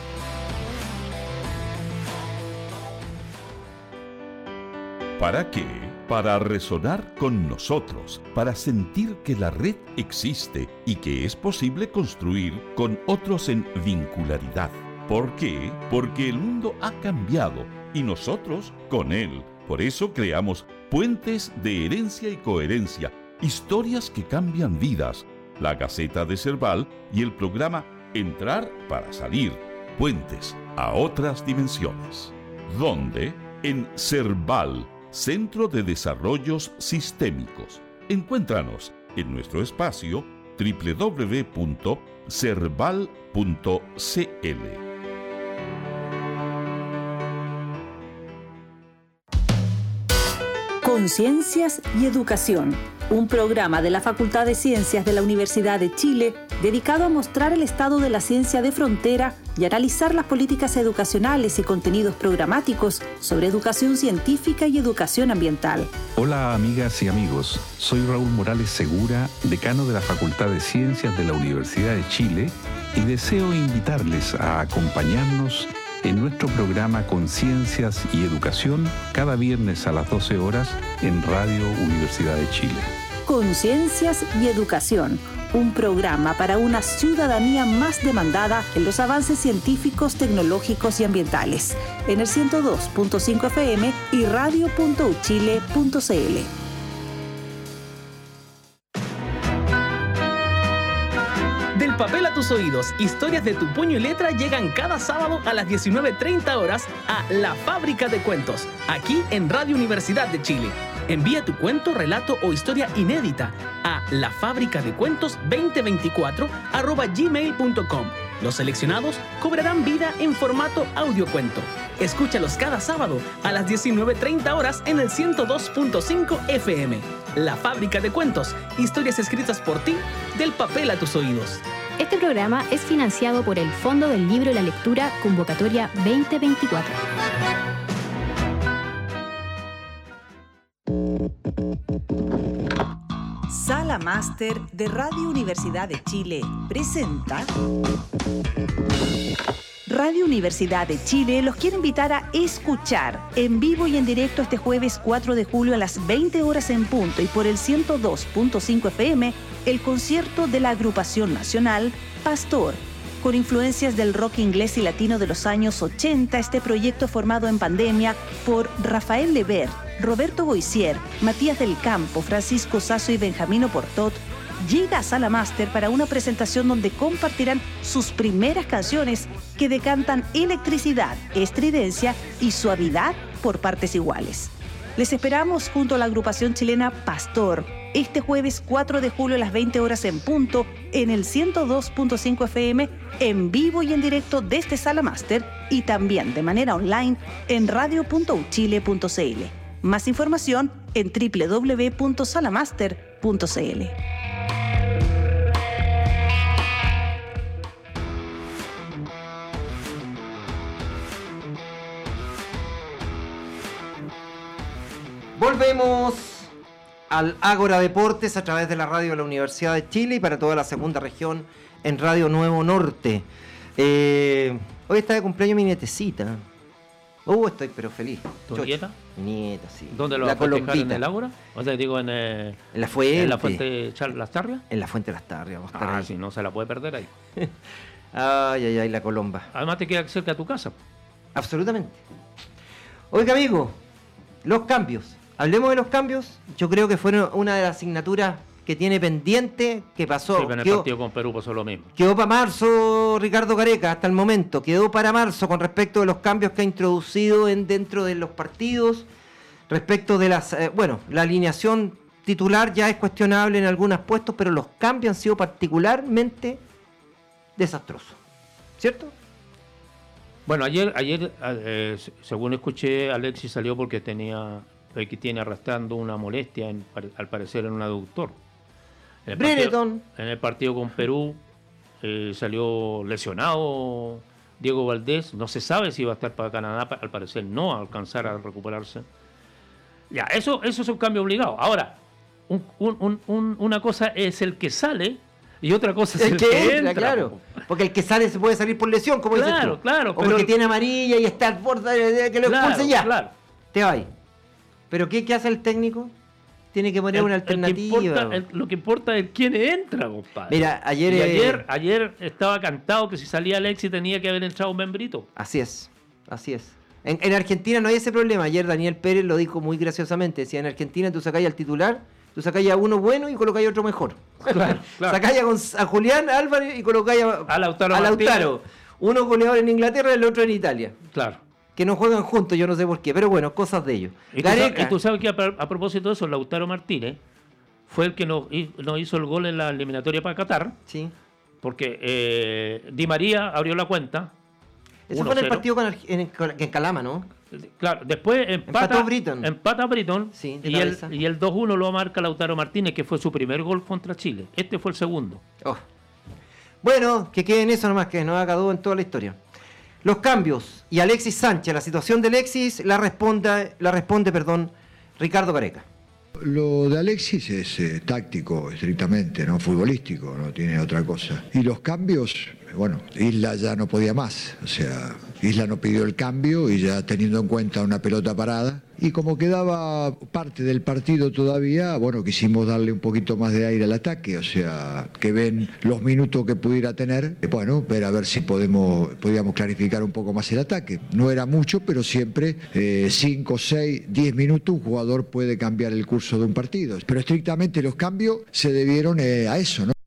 ¿Para qué? Para resonar con nosotros, para sentir que la red existe y que es posible construir con otros en vincularidad. ¿Por qué? Porque el mundo ha cambiado y nosotros con él. Por eso creamos Puentes de Herencia y Coherencia, historias que cambian vidas, la Gaceta de Serval y el programa Entrar para Salir, Puentes a otras dimensiones. ¿Dónde? En Serval, Centro de Desarrollos Sistémicos. Encuéntranos en nuestro espacio doble u doble u doble u punto serval punto c l. Conciencias y Educación, un programa de la Facultad de Ciencias de la Universidad de Chile dedicado a mostrar el estado de la ciencia de frontera y analizar las políticas educacionales y contenidos programáticos sobre educación científica y educación ambiental. Hola amigas y amigos, soy Raúl Morales Segura, decano de la Facultad de Ciencias de la Universidad de Chile y deseo invitarles a acompañarnos en nuestro programa Conciencias y Educación cada viernes a las doce horas en Radio Universidad de Chile. Conciencias y Educación, un programa para una ciudadanía más demandada en los avances científicos, tecnológicos y ambientales, en el ciento dos punto cinco F M y radio punto u chile punto c l. Del papel a tus oídos, historias de tu puño y letra llegan cada sábado a las diecinueve treinta horas a La Fábrica de Cuentos, aquí en Radio Universidad de Chile. Envía tu cuento, relato o historia inédita a lafabricadecuentos veinte veinticuatro arroba gmail punto com. Los seleccionados cobrarán vida en formato audiocuento. Escúchalos cada sábado a las diecinueve treinta horas en el ciento dos punto cinco F M. La Fábrica de Cuentos, historias escritas por ti, del papel a tus oídos. Este programa es financiado por el Fondo del Libro y la Lectura Convocatoria veinte veinticuatro. Sala Máster de Radio Universidad de Chile presenta... Radio Universidad de Chile los quiere invitar a escuchar en vivo y en directo este jueves cuatro de julio a las veinte horas en punto y por el ciento dos punto cinco F M el concierto de la agrupación nacional Pastor. Con influencias del rock inglés y latino de los años ochenta, este proyecto formado en pandemia por Rafael Lever, Roberto Boisier, Matías del Campo, Francisco Sasso y Benjamino Portot, llega a Sala Máster para una presentación donde compartirán sus primeras canciones que decantan electricidad, estridencia y suavidad por partes iguales. Les esperamos junto a la agrupación chilena Pastor este jueves cuatro de julio a las veinte horas en punto en el ciento dos punto cinco F M en vivo y en directo desde Sala Máster y también de manera online en radio punto u chile punto c l. Más información en doble u doble u doble u punto salamaster punto c l. Volvemos al Ágora Deportes a través de la radio de la Universidad de Chile y para toda la segunda región en Radio Nuevo Norte. Eh, hoy está de cumpleaños mi nietecita. Uh, estoy pero feliz. ¿Tu Chocho. nieta? Mi nieta, sí. ¿Dónde lo la vas a festejar, colombita. en el Ágora? O sea, digo, en, eh, En la fuente. en la fuente Charles Lastarria. En la Fuente de las Tarrias. Vamos a estar Ah, ahí. sí, no se la puede perder ahí. Ay, ay, ay, la colomba. Además te queda cerca a tu casa. Absolutamente. Oiga, amigo, los cambios. Hablemos de los cambios. Yo creo que fueron una de las asignaturas que tiene pendiente, que pasó. Sí, en el quedó, partido con Perú pasó lo mismo. Quedó para marzo, Ricardo Gareca, hasta el momento. Quedó para marzo con respecto de los cambios que ha introducido en, dentro de los partidos. Respecto de las... Eh, bueno, la alineación titular ya es cuestionable en algunos puestos, pero los cambios han sido particularmente desastrosos. ¿Cierto? Bueno, ayer, ayer eh, según escuché, Alexis salió porque tenía que tiene arrastrando una molestia, en, al parecer, en un aductor. En el, partido, en el partido con Perú eh, salió lesionado Diego Valdés. No se sabe si va a estar para Canadá. Al parecer no va a alcanzar a recuperarse. Ya, eso, eso es un cambio obligado. Ahora, un, un, un, una cosa es el que sale y otra cosa es el, el que, que entra, entra. Claro. Porque el que sale se puede salir por lesión, como claro, dices tú. Claro, o porque pero... tiene amarilla y está al borde de que lo claro, expulse ya. Claro. Te va ahí. ¿Pero qué, qué hace el técnico? Tiene que poner el, una alternativa. El que importa, el, lo que importa es quién entra, compadre. Mira, ayer, y ayer, eh... ayer estaba cantado que si salía Alexis tenía que haber entrado un membrito. Así es, así es. En, en Argentina no hay ese problema. Ayer Daniel Pérez lo dijo muy graciosamente. Decía, en Argentina tú sacáis al titular, tú sacáis a uno bueno y colocáis a otro mejor. Claro, claro. Sacáis a, a Julián Álvarez y colocáis a, a Lautaro. A Lautaro. Uno goleador en Inglaterra y el otro en Italia. Claro. Que no juegan juntos, yo no sé por qué, pero bueno, cosas de ellos. Y tú, sabes, y tú sabes que a, a propósito de eso, Lautaro Martínez fue el que nos, nos hizo el gol en la eliminatoria para Qatar. Sí. Porque eh, Di María abrió la cuenta. Eso fue en el partido con el, en, en Calama, ¿no? Claro, después empata, empató Britton. Empata Britton sí, y, el, y el dos uno lo marca Lautaro Martínez, que fue su primer gol contra Chile. Este fue el segundo. Oh. Bueno, que quede en eso nomás, que no haga duda en toda la historia. Los cambios y Alexis Sánchez, la situación de Alexis la responde, la responde, perdón, Ricardo Gareca. Lo de Alexis es eh, táctico, estrictamente, no futbolístico, no tiene otra cosa. Y los cambios, bueno, Isla ya no podía más, o sea, Isla no pidió el cambio y ya teniendo en cuenta una pelota parada. Y como quedaba parte del partido todavía, bueno, quisimos darle un poquito más de aire al ataque, o sea, que ven los minutos que pudiera tener, bueno, ver a ver si podemos, podíamos clarificar un poco más el ataque. No era mucho, pero siempre cinco, seis, diez minutos un jugador puede cambiar el curso de un partido. Pero estrictamente los cambios se debieron eh, a eso, ¿no?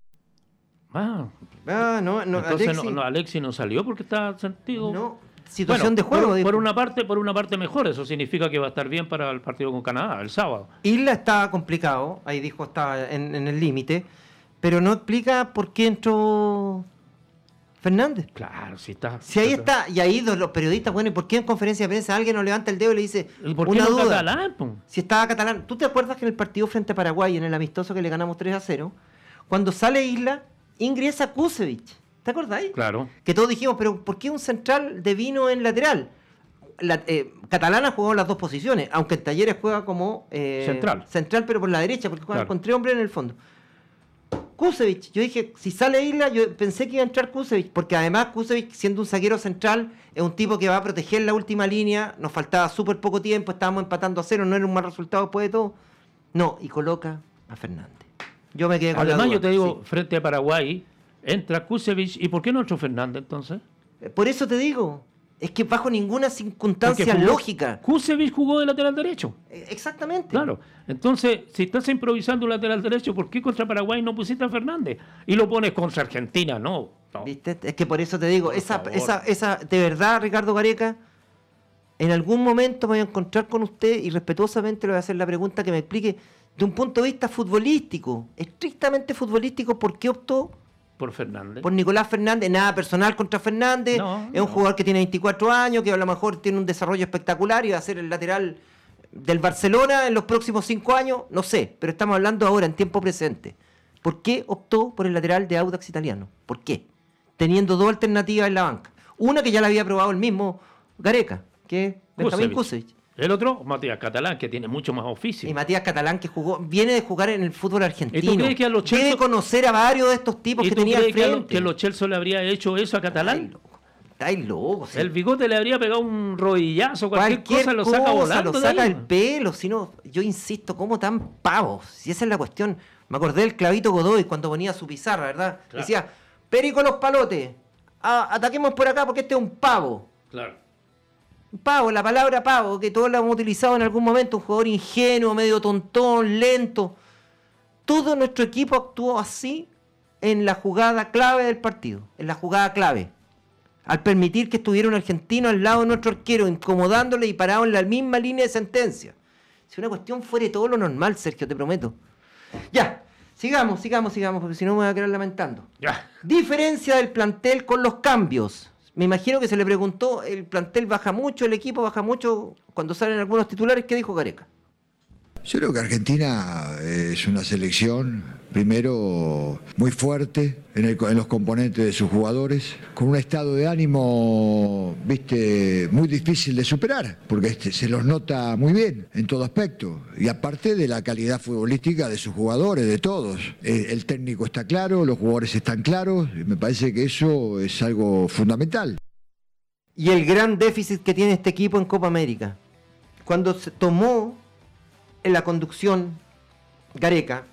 Ah, ah no, no, entonces Alexis... No, no, Alexis no salió porque está sentido... No. Situación bueno, de juego. Por, por una parte, por una parte mejor, eso significa que va a estar bien para el partido con Canadá, el sábado. Isla estaba complicado, ahí dijo estaba en, en el límite, pero no explica por qué entró Fernández. Claro, si está. Si ahí está, y ahí los periodistas, bueno, ¿y por qué en conferencia de prensa alguien nos levanta el dedo y le dice ¿Y por qué una no duda? Catalán, po? Si estaba Catalán. ¿Tú te acuerdas que en el partido frente a Paraguay, en el amistoso que le ganamos tres a cero, cuando sale Isla, ingresa Kusevich? ¿Te acordáis? Claro. Que todos dijimos, pero ¿por qué un central de vino en lateral? La, eh, Catalán ha jugado en las dos posiciones, aunque en Talleres juega como eh, central. Central, pero por la derecha, porque juega claro. con tres hombres en el fondo. Kusevich, yo dije, si sale Isla, yo pensé que iba a entrar Kusevich, porque además Kusevich, siendo un zaguero central, es un tipo que va a proteger la última línea, nos faltaba súper poco tiempo, estábamos empatando a cero, no era un mal resultado después de todo. No, y coloca a Fernández. Yo me quedé con Además, la duda. yo te digo, sí. frente a Paraguay, entra Kusevich, ¿y por qué no entró Fernández entonces? Por eso te digo, es que bajo ninguna circunstancia jugó, lógica. Kusevich jugó de lateral derecho. Exactamente. Claro. Entonces, si estás improvisando un lateral derecho, ¿por qué contra Paraguay no pusiste a Fernández? Y lo pones contra Argentina, no. no. ¿Viste? Es que por eso te digo, por esa, favor. esa, esa, de verdad, Ricardo Gareca, en algún momento me voy a encontrar con usted y respetuosamente le voy a hacer la pregunta que me explique de un punto de vista futbolístico, estrictamente futbolístico, ¿por qué optó por Fernández? Por Nicolás Fernández, nada personal contra Fernández, no, es un no. jugador que tiene veinticuatro años, que a lo mejor tiene un desarrollo espectacular y va a ser el lateral del Barcelona en los próximos cinco años, no sé, pero estamos hablando ahora en tiempo presente. ¿Por qué optó por el lateral de Audax Italiano? ¿Por qué? Teniendo dos alternativas en la banca. Una que ya la había probado el mismo Gareca, que es Benjamín Kusevich. El otro, Matías Catalán, que tiene mucho más oficio. Y Matías Catalán, que jugó, viene de jugar en el fútbol argentino. ¿Y tú crees que a los Chelsea... Debe conocer a varios de estos tipos que tenía al frente. ¿Y tú crees que a los Chelsea le habría hecho eso a Catalán? Estáis locos. Sí. El bigote le habría pegado un rodillazo, cualquier, cualquier cosa lo cosa, saca volando. Lo saca el pelo, si no, yo insisto, ¿cómo tan pavos? Si esa es la cuestión. Me acordé del Clavito Godoy cuando ponía su pizarra, ¿verdad? Claro. Decía, Perico los palotes, a, ataquemos por acá porque este es un pavo. Claro. Pavo, la palabra pavo, que todos la hemos utilizado en algún momento, un jugador ingenuo, medio tontón, lento. Todo nuestro equipo actuó así en la jugada clave del partido, en la jugada clave. Al permitir que estuviera un argentino al lado de nuestro arquero, incomodándole y parado en la misma línea de sentencia. Si una cuestión fuera de todo lo normal, Sergio, te prometo. Ya, sigamos, sigamos, sigamos, porque si no me voy a quedar lamentando. Ya. Diferencia del plantel con los cambios. Me imagino que se le preguntó, el plantel baja mucho, el equipo baja mucho, cuando salen algunos titulares, ¿qué dijo Gareca? Yo creo que Argentina es una selección, primero, muy fuerte en, el, en los componentes de sus jugadores, con un estado de ánimo, viste, muy difícil de superar, porque este, se los nota muy bien en todo aspecto, y aparte de la calidad futbolística de sus jugadores, de todos. El, el técnico está claro, los jugadores están claros, y me parece que eso es algo fundamental. Y el gran déficit que tiene este equipo en Copa América. Cuando se tomó en la conducción Gareca,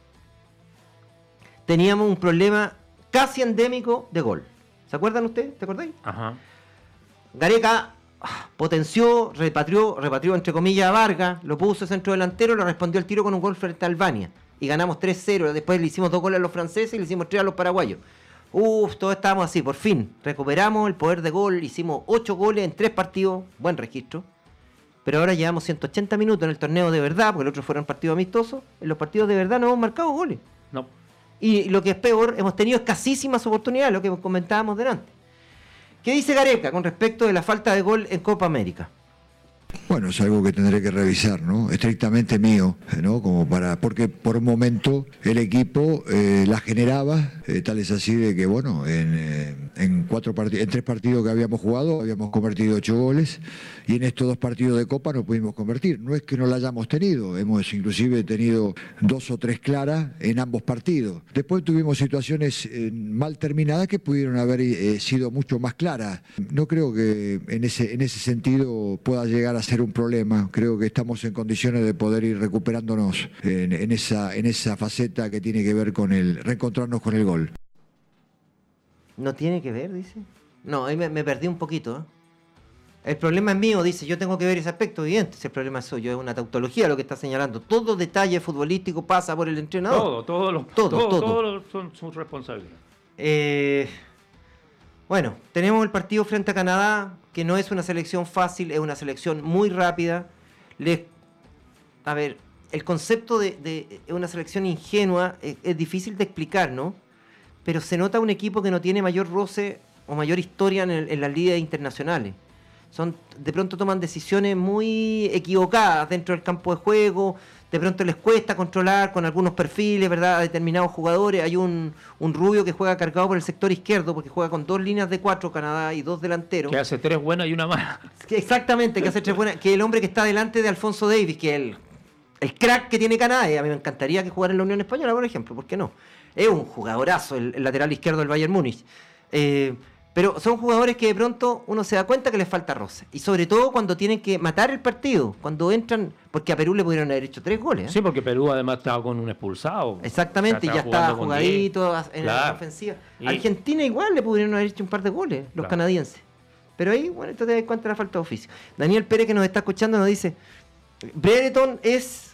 teníamos un problema casi endémico de gol. ¿Se acuerdan ustedes? ¿Te acordáis? Ajá. Gareca potenció, repatrió, repatrió entre comillas a Vargas, lo puso centro delantero, lo respondió al tiro con un gol frente a Albania. Y ganamos tres cero. Después le hicimos dos goles a los franceses y le hicimos tres a los paraguayos. Uf, todos estábamos así, por fin. Recuperamos el poder de gol, hicimos ocho goles en tres partidos, buen registro. Pero ahora llevamos ciento ochenta minutos en el torneo de verdad, porque los otros fueron partidos amistosos. En los partidos de verdad no hemos marcado goles. No. Y lo que es peor, hemos tenido escasísimas oportunidades, lo que comentábamos delante. ¿Qué dice Gareca con respecto de la falta de gol en Copa América? Bueno, es algo que tendré que revisar, ¿no? Estrictamente mío, ¿no? Como para, porque por un momento el equipo eh, la generaba, eh, tal es así de que, bueno, en, eh, en cuatro partidos, en tres partidos que habíamos jugado, habíamos convertido ocho goles, y en estos dos partidos de Copa no pudimos convertir. No es que no la hayamos tenido, hemos inclusive tenido dos o tres claras en ambos partidos. Después tuvimos situaciones eh, mal terminadas que pudieron haber eh, sido mucho más claras. No creo que en ese, en ese sentido pueda llegar a ser un problema. Creo que estamos en condiciones de poder ir recuperándonos en, en, esa, en esa faceta que tiene que ver con el reencontrarnos con el gol. ¿No tiene que ver, dice? No, ahí me, me perdí un poquito. ¿eh? El problema es mío, dice, yo tengo que ver ese aspecto, evidente. Si el problema es suyo, es una tautología lo que está señalando. Todo detalle futbolístico pasa por el entrenador. Todo, todo, lo, todo, todo, todo. todo son sus responsabilidades. Eh, bueno, tenemos el partido frente a Canadá, que no es una selección fácil, es una selección muy rápida. Les, a ver, el concepto de, de una selección ingenua es, es difícil de explicar, ¿no? Pero se nota un equipo que no tiene mayor roce o mayor historia en, el, en las ligas internacionales. Son, de pronto toman decisiones muy equivocadas dentro del campo de juego, de pronto les cuesta controlar con algunos perfiles, ¿verdad?, a determinados jugadores. Hay un, un rubio que juega cargado por el sector izquierdo porque juega con dos líneas de cuatro, Canadá, y dos delanteros. Que hace tres buenas y una mala. Exactamente, que hace tres buenas. Que el hombre que está delante de Alfonso Davis, que es el, el crack que tiene Canadá, y a mí me encantaría que jugara en la Unión Española, por ejemplo, ¿por qué no? Es un jugadorazo el, el lateral izquierdo del Bayern Múnich. Eh... Pero son jugadores que de pronto uno se da cuenta que les falta roce. Y sobre todo cuando tienen que matar el partido. Cuando entran, porque a Perú le pudieron haber hecho tres goles. ¿eh? Sí, porque Perú además estaba con un expulsado. Exactamente, y ya estaba jugadito en claro. la ofensiva. Y... Argentina igual le pudieron haber hecho un par de goles, los claro. canadienses. Pero ahí, bueno, esto te das cuenta de la falta de oficio. Daniel Pérez, que nos está escuchando, nos dice, Brereton es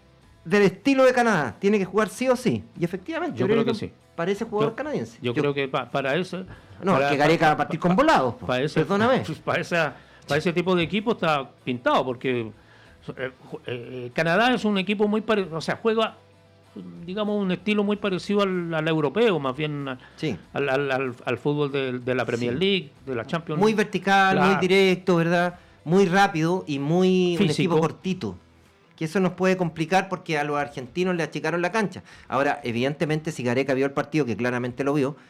del estilo de Canadá, tiene que jugar sí o sí. Y efectivamente, yo creo que sí. Parece jugador yo, canadiense. Yo, yo creo que pa, para eso... No, para, que Gareca va a partir con volados. Para ese, Perdóname. Para, esa, para ese tipo de equipo está pintado, porque eh, eh, Canadá es un equipo muy parecido, o sea, juega, digamos, un estilo muy parecido al, al europeo, más bien sí. al, al, al, al fútbol de, de la Premier sí. League, de la Champions League. Muy vertical, claro. muy directo, ¿verdad? Muy rápido y muy físico. Un equipo cortito. Que eso nos puede complicar porque a los argentinos le achicaron la cancha. Ahora, evidentemente, si Gareca vio el partido, que claramente lo vio,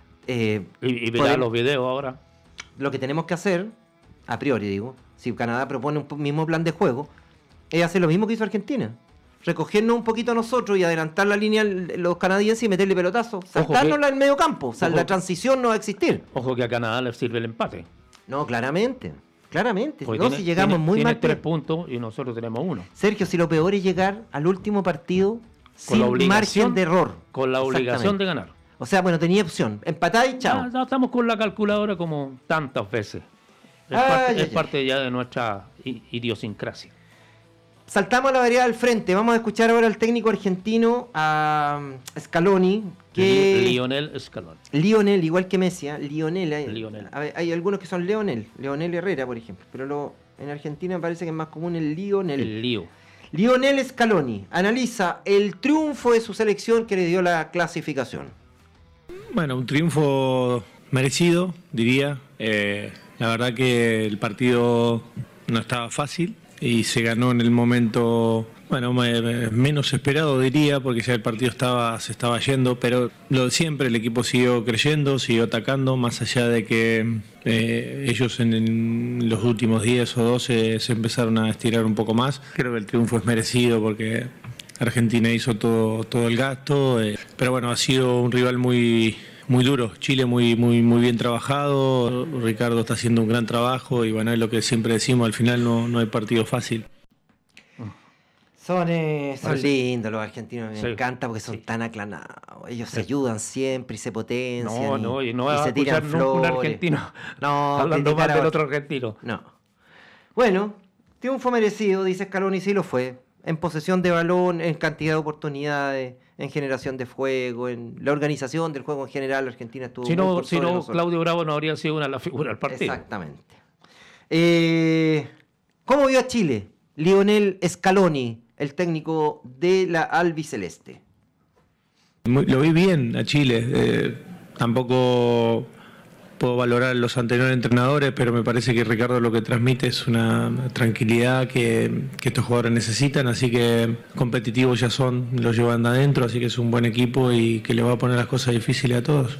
eh, y, y verá los videos ahora. Lo que tenemos que hacer, a priori digo, si Canadá propone un mismo plan de juego, es hacer lo mismo que hizo Argentina. Recogernos un poquito a nosotros y adelantar la línea los canadienses y meterle pelotazo. Saltárnosla en medio campo. O sea, la transición no va a existir. Ojo que a Canadá le sirve el empate. No, claramente. Claramente, no, tiene, si llegamos tiene, muy tiene mal. tres puntos y nosotros tenemos uno. Sergio, si lo peor es llegar al último partido con sin margen de error. Con la obligación de ganar. O sea, bueno, tenía opción. Empatar y chao. Ya, ya estamos con la calculadora como tantas veces. Es, Ah, parte, ya, es ya. parte ya de nuestra i- idiosincrasia. Saltamos a la variedad del frente. Vamos a escuchar ahora al técnico argentino, a um, Scaloni, que... Li- Lionel Scaloni. Lionel, igual que Messi, ¿eh? Lionel, hay, Lionel. a ver, hay algunos que son Leonel, Leonel Herrera, por ejemplo, pero lo, en Argentina me parece que es más común el Lionel. El lío. Lionel Scaloni analiza el triunfo de su selección que le dio la clasificación. Bueno, un triunfo merecido, diría. Eh, la verdad que el partido no estaba fácil y se ganó en el momento, bueno, me- menos esperado, diría, porque ya el partido estaba se estaba yendo, pero lo de siempre, el equipo siguió creyendo, siguió atacando, más allá de que eh, ellos en, en los últimos diez o doce se empezaron a estirar un poco más. Creo que el triunfo es merecido porque Argentina hizo todo, todo el gasto, eh, pero bueno, ha sido un rival muy, muy duro. Chile muy, muy, muy bien trabajado, Ricardo está haciendo un gran trabajo y bueno, es lo que siempre decimos, al final no, no hay partido fácil. Son, eh, son Parece- lindos los argentinos, me Sí. encanta porque son Sí. tan aclanados. Ellos se ayudan siempre y se potencian. No, y, no, y no y vas a se tiran escuchar nunca un flores. argentino No, hablando criticar mal a del otro. otro argentino. No. Bueno, triunfo merecido, dice Scaloni, sí lo fue. En posesión de balón, en cantidad de oportunidades, en generación de juego, en la organización del juego en general, Argentina estuvo Si muy no, por si sobre no nosotros. Claudio Bravo no habría sido una de las figuras del partido. Exactamente. Eh, ¿Cómo vio a Chile? Lionel Scaloni, el técnico de la albiceleste. Muy- lo vi bien a Chile, eh, tampoco puedo valorar los anteriores entrenadores, pero me parece que Ricardo lo que transmite es una tranquilidad que, que estos jugadores necesitan, así que competitivos ya son, los llevan de adentro, así que es un buen equipo y que le va a poner las cosas difíciles a todos.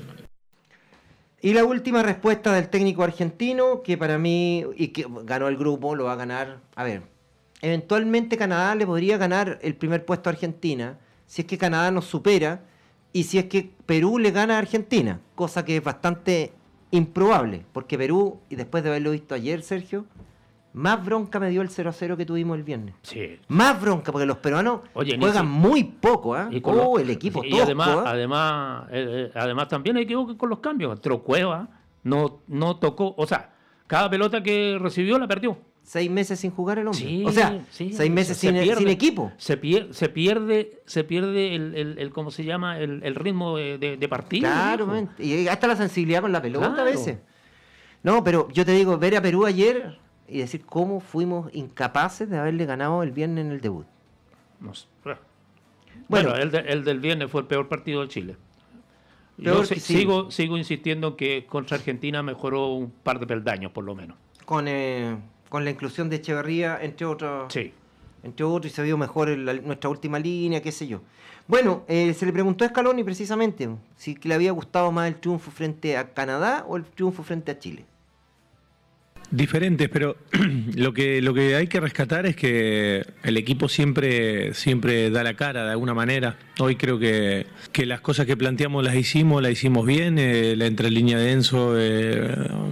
Y la última respuesta del técnico argentino, que para mí, y que ganó el grupo, lo va a ganar. A ver, eventualmente Canadá le podría ganar el primer puesto a Argentina, si es que Canadá nos supera, y si es que Perú le gana a Argentina, cosa que es bastante improbable, porque Perú, y después de haberlo visto ayer, Sergio, más bronca me dio el cero a cero que tuvimos el viernes. Sí. Más bronca, porque los peruanos Oye, juegan Nici, muy poco, ¿ah? Y con Oh, los- el equipo y tosco, además, ¿ah? además, eh, eh, además también hay que ver con los cambios. Entró Cueva, no, no tocó, o sea, cada pelota que recibió la perdió. Seis meses sin jugar el hombre. Sí, o sea, sí, seis meses se sin, pierde. sin equipo. Se pierde, se pierde, se pierde el, el, el- ¿cómo se llama? El, el ritmo de, de, de partido. Claro, viejo. man. Y hasta la sensibilidad con la pelota a Claro. veces. No, pero yo te digo, ver a Perú ayer y decir cómo fuimos incapaces de haberle ganado el viernes en el debut. No sé. Bueno, Bueno. el, de- el del viernes fue el peor partido de Chile. Peor Yo se- que sí. sigo, sigo insistiendo en que contra Argentina mejoró un par de peldaños, por lo menos. Con, eh, con la inclusión de Echeverría, entre otros. Sí. Entre otros, y se vio mejor en la- nuestra última línea, qué sé yo. Bueno, eh, se le preguntó a Scaloni precisamente si le había gustado más el triunfo frente a Canadá o el triunfo frente a Chile. Diferentes, pero lo que lo que hay que rescatar es que el equipo siempre siempre da la cara de alguna manera. Hoy creo que, que las cosas que planteamos las hicimos, las hicimos bien, eh, la entrelínea de Enzo, eh,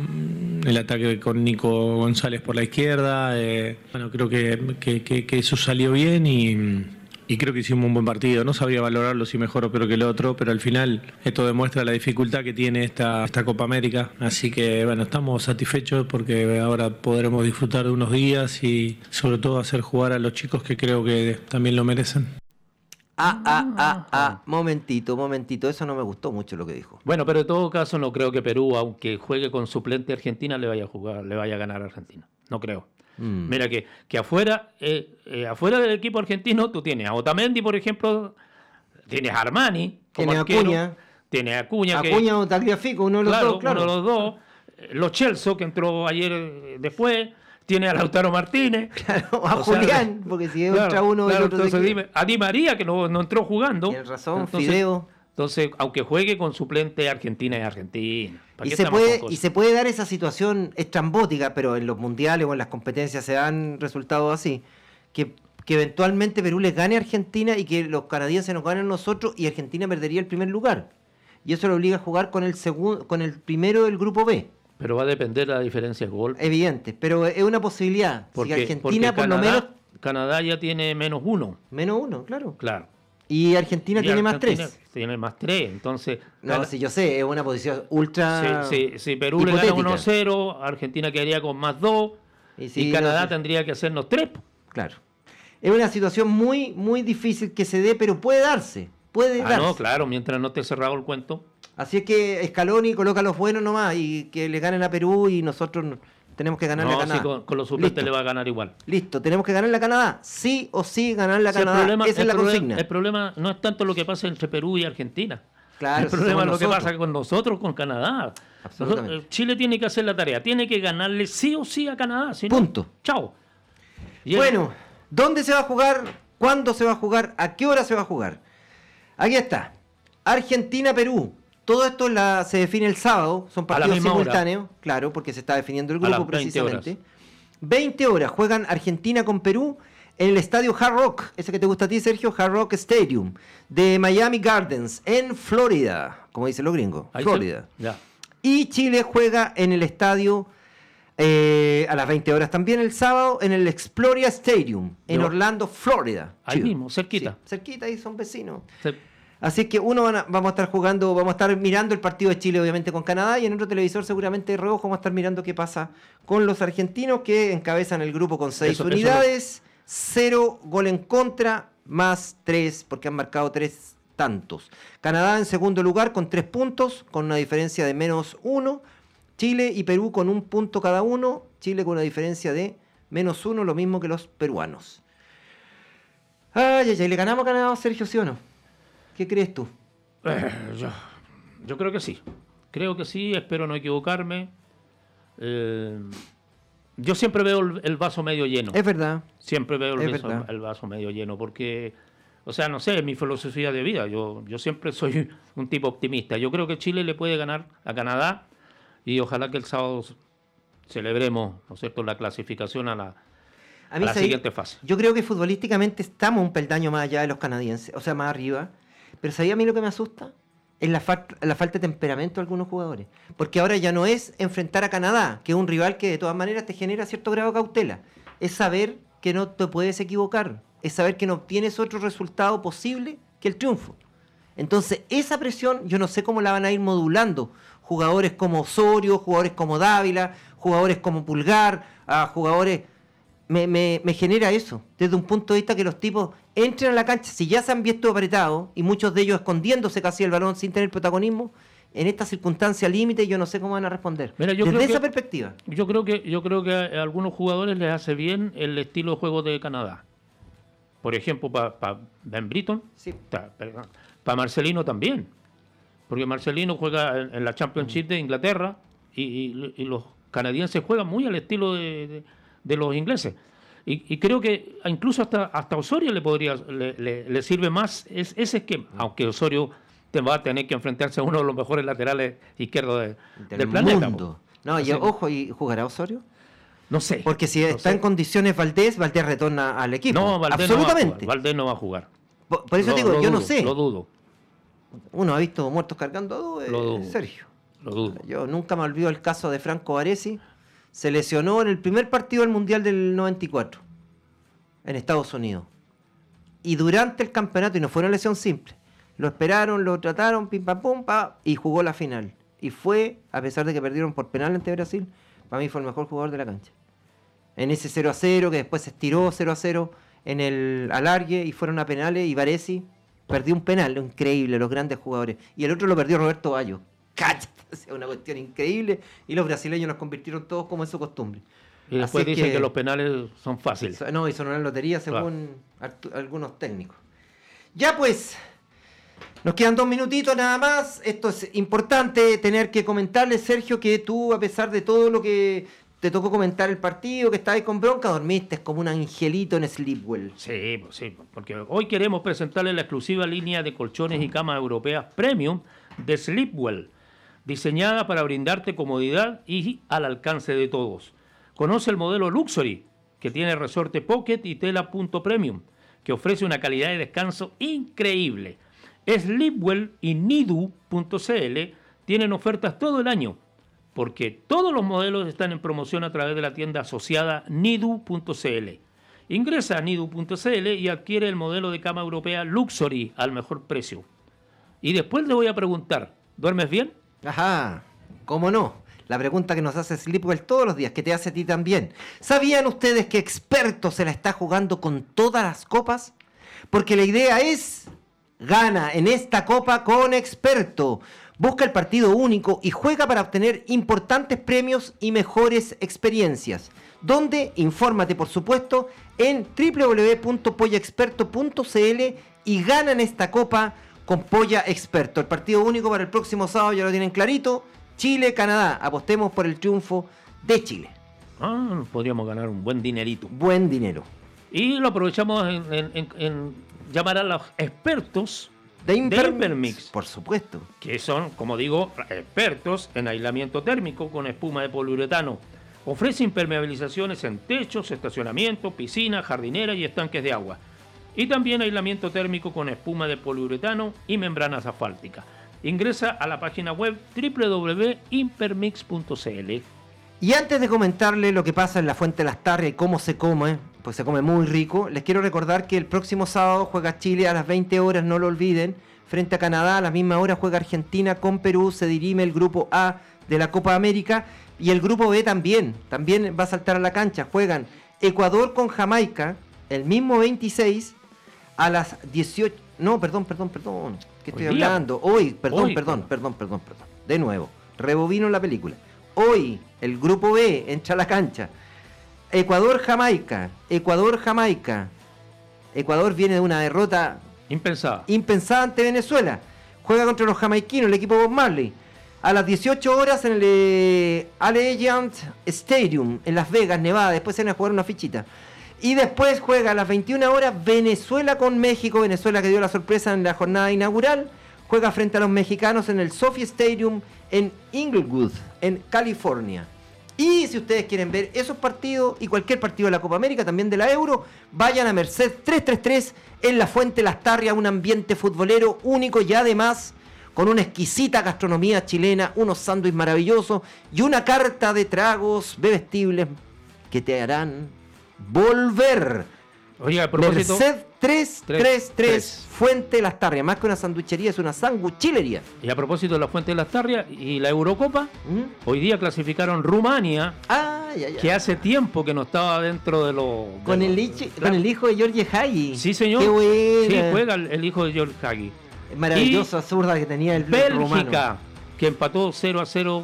el ataque con Nico González por la izquierda, eh, bueno, creo que, que, que- que eso salió bien y, y creo que hicimos un buen partido. No sabría valorarlo si mejor o peor que el otro, pero al final esto demuestra la dificultad que tiene esta, esta Copa América. Así que bueno, estamos satisfechos porque ahora podremos disfrutar de unos días y sobre todo hacer jugar a los chicos que creo que también lo merecen. Ah, ah, ah, ah, momentito, momentito, eso no me gustó mucho lo que dijo. Bueno, pero en todo caso no creo que Perú, aunque juegue con suplente Argentina, le vaya a jugar, le vaya a ganar a Argentina. No creo. Mm. Mira que, que afuera, eh, eh, afuera del equipo argentino, tú tienes a Otamendi, por ejemplo, tienes a Armani, como Tiene a arquero, Acuña. tienes a Acuña, que, Acuña o Tagliafico, uno de los claro, dos, claro. uno de los dos, eh, Los Chelsea, que entró ayer eh, después, tiene a Lautaro Martínez, Claro, a O sea, Julián, porque si claro, entra uno del claro, otro entonces se- dime, a Di María, que no, no entró jugando. Tienes razón, Entonces- Fideo. Entonces, aunque juegue con suplente, Argentina es Argentina. ¿Para Y qué se, estamos puede, con y cosas? se puede dar esa situación estrambótica, pero en los mundiales o en las competencias se dan resultados así, que, que eventualmente Perú les gane a Argentina y que los canadienses nos ganen a nosotros y Argentina perdería el primer lugar. Y eso lo obliga a jugar con el segundo, con el primero del grupo B. Pero va a depender de la diferencia de gol. Evidente, pero es una posibilidad. Porque, si Argentina porque por lo Canadá, menos Canadá ya tiene menos uno. menos uno, claro. Claro. Y Argentina y tiene Argentina más tres. Tiene más tres, entonces... No, gana- si yo sé, es una posición ultra si, si- si Perú le hipotética. gana uno cero, Argentina quedaría con más dos, Y y, si Canadá no- tendría que hacernos tres. Claro. Es una situación muy, muy difícil que se dé, pero puede darse. Puede Ah, darse. no, claro, mientras no esté cerrado el cuento. Así es que Scaloni coloca los buenos nomás y que le ganen a Perú y nosotros no- tenemos que ganarle No, a Canadá. sí, con, con los suplentes Listo. le va a ganar igual. Listo, tenemos que ganarle a Canadá. Sí o sí ganarle a Sí, el Canadá. problema- Esa es el la problema- consigna. El problema no es tanto lo que pasa entre Perú y Argentina. Claro, el si problema es somos lo que nosotros. pasa con nosotros, con Canadá. Absolutamente. Nosotros- Chile tiene que hacer la tarea, tiene que ganarle sí o sí a Canadá. Si no, Punto. Chao. Y el- Bueno, ¿dónde se va a jugar? ¿Cuándo se va a jugar? ¿A qué hora se va a jugar? Aquí está. Argentina-Perú. Todo esto la- se define el sábado. Son A la partidos misma hora. simultáneos. Claro, porque se está definiendo el A grupo las veinte horas. precisamente. veinte horas. Juegan Argentina con Perú en el estadio Hard Rock. Ese que te gusta a ti, Sergio. Hard Rock Stadium. De Miami Gardens. En Florida. Como dicen los gringos. Ahí se- Florida. Ya. Y Chile juega en el estadio eh, a las veinte horas también el sábado en el Exploria Stadium en Yo- Orlando, Florida. Ahí Chido. mismo, cerquita. Sí, cerquita, ahí son vecinos. Se- Así que uno van a- vamos a estar jugando, vamos a estar mirando el partido de Chile obviamente con Canadá y en otro televisor seguramente de reojo vamos a estar mirando qué pasa con los argentinos que encabezan el grupo con seis Eso- eso unidades, cero gol en contra, más tres porque han marcado tres tantos. Canadá en segundo lugar con tres puntos, con una diferencia de menos uno. Chile y Perú con un punto cada uno. Chile con una diferencia de menos uno, lo mismo que los peruanos. Ay, ay, ay, ¿le ganamos a Canadá, Sergio, sí o no? ¿Qué crees tú? Eh, yo, yo creo que sí. Creo que sí, espero no equivocarme. Eh, yo siempre veo el, el vaso medio lleno. Es verdad. Siempre veo el Es vaso, verdad. el vaso medio lleno, porque, o sea, no sé, es mi filosofía de vida. Yo, yo siempre soy un tipo optimista. Yo creo que Chile le puede ganar a Canadá y ojalá que el sábado celebremos, ¿no es cierto?, la clasificación a la, A mí a la ¿sabes? siguiente fase. Yo creo que futbolísticamente estamos un peldaño más allá de los canadienses, o sea, más arriba. Pero ¿sabía a mí lo que me asusta? Es la, fa- la falta de temperamento de algunos jugadores. Porque ahora ya no es enfrentar a Canadá, que es un rival que de todas maneras te genera cierto grado de cautela. Es saber que no te puedes equivocar. Es saber que no obtienes otro resultado posible que el triunfo. Entonces, esa presión yo no sé cómo la van a ir modulando. Jugadores como Osorio, jugadores como Dávila, jugadores como Pulgar, a jugadores... Me, me, me genera eso, desde un punto de vista que los tipos entren a la cancha, si ya se han visto apretados, y muchos de ellos escondiéndose casi el balón sin tener protagonismo, en esta circunstancia límite yo no sé cómo van a responder. Mira, yo desde creo esa que- perspectiva. Yo creo que yo creo que a algunos jugadores les hace bien el estilo de juego de Canadá. Por ejemplo, para pa Ben Britton, Sí. para Marcelino también. Porque Marcelino juega en, en la Championship de Inglaterra y, y- y los canadienses juegan muy al estilo de, de- de los ingleses. Y, y creo que incluso hasta, hasta Osorio le podría le, le- le sirve más es- ese esquema, aunque Osorio te va a tener que enfrentarse a uno de los mejores laterales izquierdos de- Del, del planeta. mundo. No, y Así- ojo, ¿y jugará Osorio? No sé. Porque si no está sé. en condiciones Valdés, Valdés retorna al equipo. No, Valdés Absolutamente. no va a jugar. Valdés no va a jugar. Por, por eso Lo- digo, lo yo no dudo, sé. Lo dudo, Uno ha visto muertos cargando a dos, Lo eh, dudo. Sergio. lo dudo. Yo nunca me olvido el caso de Franco Baresi. Se lesionó en el primer partido del Mundial del noventa y cuatro en Estados Unidos. Y durante el campeonato, y no fue una lesión simple, lo esperaron, lo trataron, pim pam pum, pa, y jugó la final. Y fue, a pesar de que perdieron por penal ante Brasil, para mí fue el mejor jugador de la cancha. En ese cero a cero, que después se estiró cero a cero en el alargue y fueron a penales, y Baresi perdió un penal, increíble, los grandes jugadores. Y el otro lo perdió Roberto Bayo. ¡Cállate! O sea, una cuestión increíble. Y los brasileños nos convirtieron todos como es su costumbre. Y después Así dicen que... que- los penales son fáciles. So- No, y son una lotería según artu- algunos técnicos. Ya pues, nos quedan dos minutitos nada más. Esto es importante tener que comentarles, Sergio, que tú, a pesar de todo lo que te tocó comentar el partido, que estabas con bronca, dormiste como un angelito en Sleepwell. Sí, pues sí, porque hoy queremos presentarles la exclusiva línea de colchones y camas europeas premium de Sleepwell, diseñada para brindarte comodidad y al alcance de todos. Conoce el modelo Luxury, que tiene resorte Pocket y tela punto premium, que ofrece una calidad de descanso increíble. Sleepwell y Nidu punto cl tienen ofertas todo el año, porque todos los modelos están en promoción a través de la tienda asociada Nidu punto cl. Ingresa a nidu punto c l y adquiere el modelo de cama europea Luxury al mejor precio. Y después le voy a preguntar, ¿duermes bien? Ajá, ¿cómo no? La pregunta que nos hace Sleepwell todos los días, que te hace a ti también. ¿Sabían ustedes que Experto se la está jugando con todas las copas? Porque la idea es, gana en esta copa con Experto. Busca el partido único y juega para obtener importantes premios y mejores experiencias. ¿Dónde? Infórmate, por supuesto, en doble u doble u doble u punto polla experto punto c l y ganan esta copa con Polla Experto. El partido único para el próximo sábado ya lo tienen clarito. Chile-Canadá. Apostemos por el triunfo de Chile. Ah, podríamos ganar un buen dinerito. Buen dinero. Y lo aprovechamos en, en, en, en llamar a los expertos de Impermix. de Impermix. Por supuesto. Que son, como digo, expertos en aislamiento térmico con espuma de poliuretano. Ofrece impermeabilizaciones en techos, estacionamiento, piscinas, jardineras y estanques de agua. Y también aislamiento térmico con espuma de poliuretano y membranas asfálticas. Ingresa a la página web doble u doble u doble u punto impermix punto c l. Y antes de comentarle lo que pasa en la Fuente Lastarria y cómo se come, pues se come muy rico, les quiero recordar que el próximo sábado juega Chile a las veinte horas, no lo olviden, frente a Canadá. A la misma hora juega Argentina con Perú, se dirime el grupo A de la Copa América. Y el grupo B también, también va a saltar a la cancha. Juegan Ecuador con Jamaica, el mismo veintiséis, a las dieciocho... No, perdón, perdón, perdón. ¿Qué estoy Hoy día. hablando? Hoy, perdón, Hoy, perdón, perdón, perdón, perdón. De nuevo, rebobino la película. Hoy, el grupo B entra a la cancha. Ecuador-Jamaica, Ecuador-Jamaica. Ecuador viene de una derrota impensada. impensada ante Venezuela. Juega contra los jamaiquinos, el equipo Bob Marley. A las dieciocho horas en el eh, Allegiant Stadium, en Las Vegas, Nevada. Después se van a jugar una fichita. Y después juega a las veintiuna horas Venezuela con México. Venezuela que dio la sorpresa en la jornada inaugural. Juega frente a los mexicanos en el SoFi Stadium en Inglewood, en California. Y si ustedes quieren ver esos partidos y cualquier partido de la Copa América, también de la Euro, vayan a Merced trescientos treinta y tres en la Fuente Lastarria, un ambiente futbolero único y además con una exquisita gastronomía chilena, unos sándwiches maravillosos y una carta de tragos bebestibles que te harán volver. Oye, a propósito, Merced trescientos treinta y tres, tres. Fuente Lastarria. Más que una sanduichería, es una sanguchilería. Y a propósito de la Fuente de Lastarria y la Eurocopa, ¿Mm? hoy día clasificaron Rumania, Ay, ay, ay. que hace tiempo que no estaba dentro de los... de Con, los- el, hichi- claro. con el hijo de George Hagi. Sí, señor. Qué buena. Sí, juega el, el hijo de George Hagi. Maravillosa zurda que tenía el Bélgica, rumano. que empató cero a cero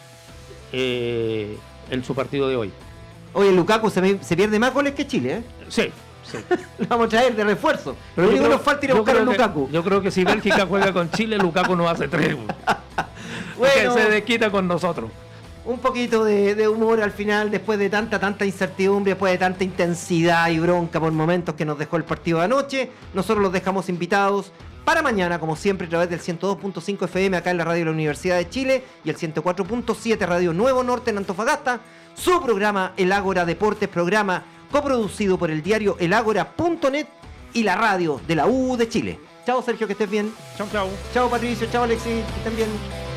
eh, en su partido de hoy. Oye, Lukaku se, me- se pierde más goles que Chile, ¿eh? Sí, sí. Lo vamos a traer de refuerzo. Pero lo Yo único que creo- nos falta es ir a yo buscar a creo que- Lukaku. Yo creo que si Bélgica juega con Chile, Lukaku no hace tres. Bueno. Que se desquita con nosotros. Un poquito de, de humor al final, después de tanta, tanta incertidumbre, después de tanta intensidad y bronca por momentos que nos dejó el partido de anoche. Nosotros los dejamos invitados para mañana, como siempre, a través del ciento dos punto cinco F M acá en la radio de la Universidad de Chile y el ciento cuatro punto siete Radio Nuevo Norte en Antofagasta. Su programa El Ágora Deportes, programa coproducido por el diario el ágora punto net y la radio de la U de Chile. Chao, Sergio, que estés bien. Chau, chau. Chao, Patricio. Chao, Alexis, que estén bien.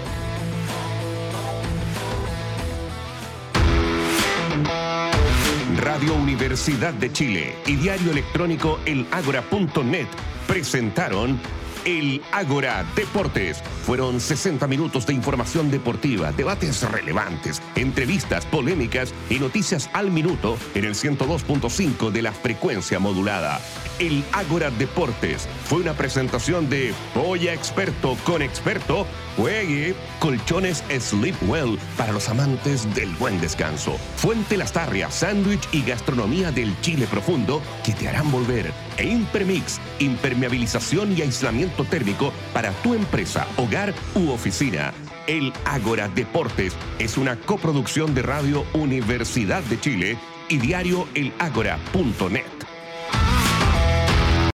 Radio Universidad de Chile y diario electrónico el ágora punto net presentaron El Ágora Deportes. Fueron sesenta minutos de información deportiva, debates relevantes, entrevistas, polémicas y noticias al minuto en el ciento dos punto cinco de la frecuencia modulada. El Ágora Deportes fue una presentación de Polla Experto con Experto. Juegue colchones Sleepwell para los amantes del buen descanso. Fuente Lastarria, sándwich y gastronomía del Chile profundo que te harán volver. E Impermix, impermeabilización y aislamiento térmico para tu empresa, hogar u oficina. El Ágora Deportes es una coproducción de Radio Universidad de Chile y diario el ágora punto net.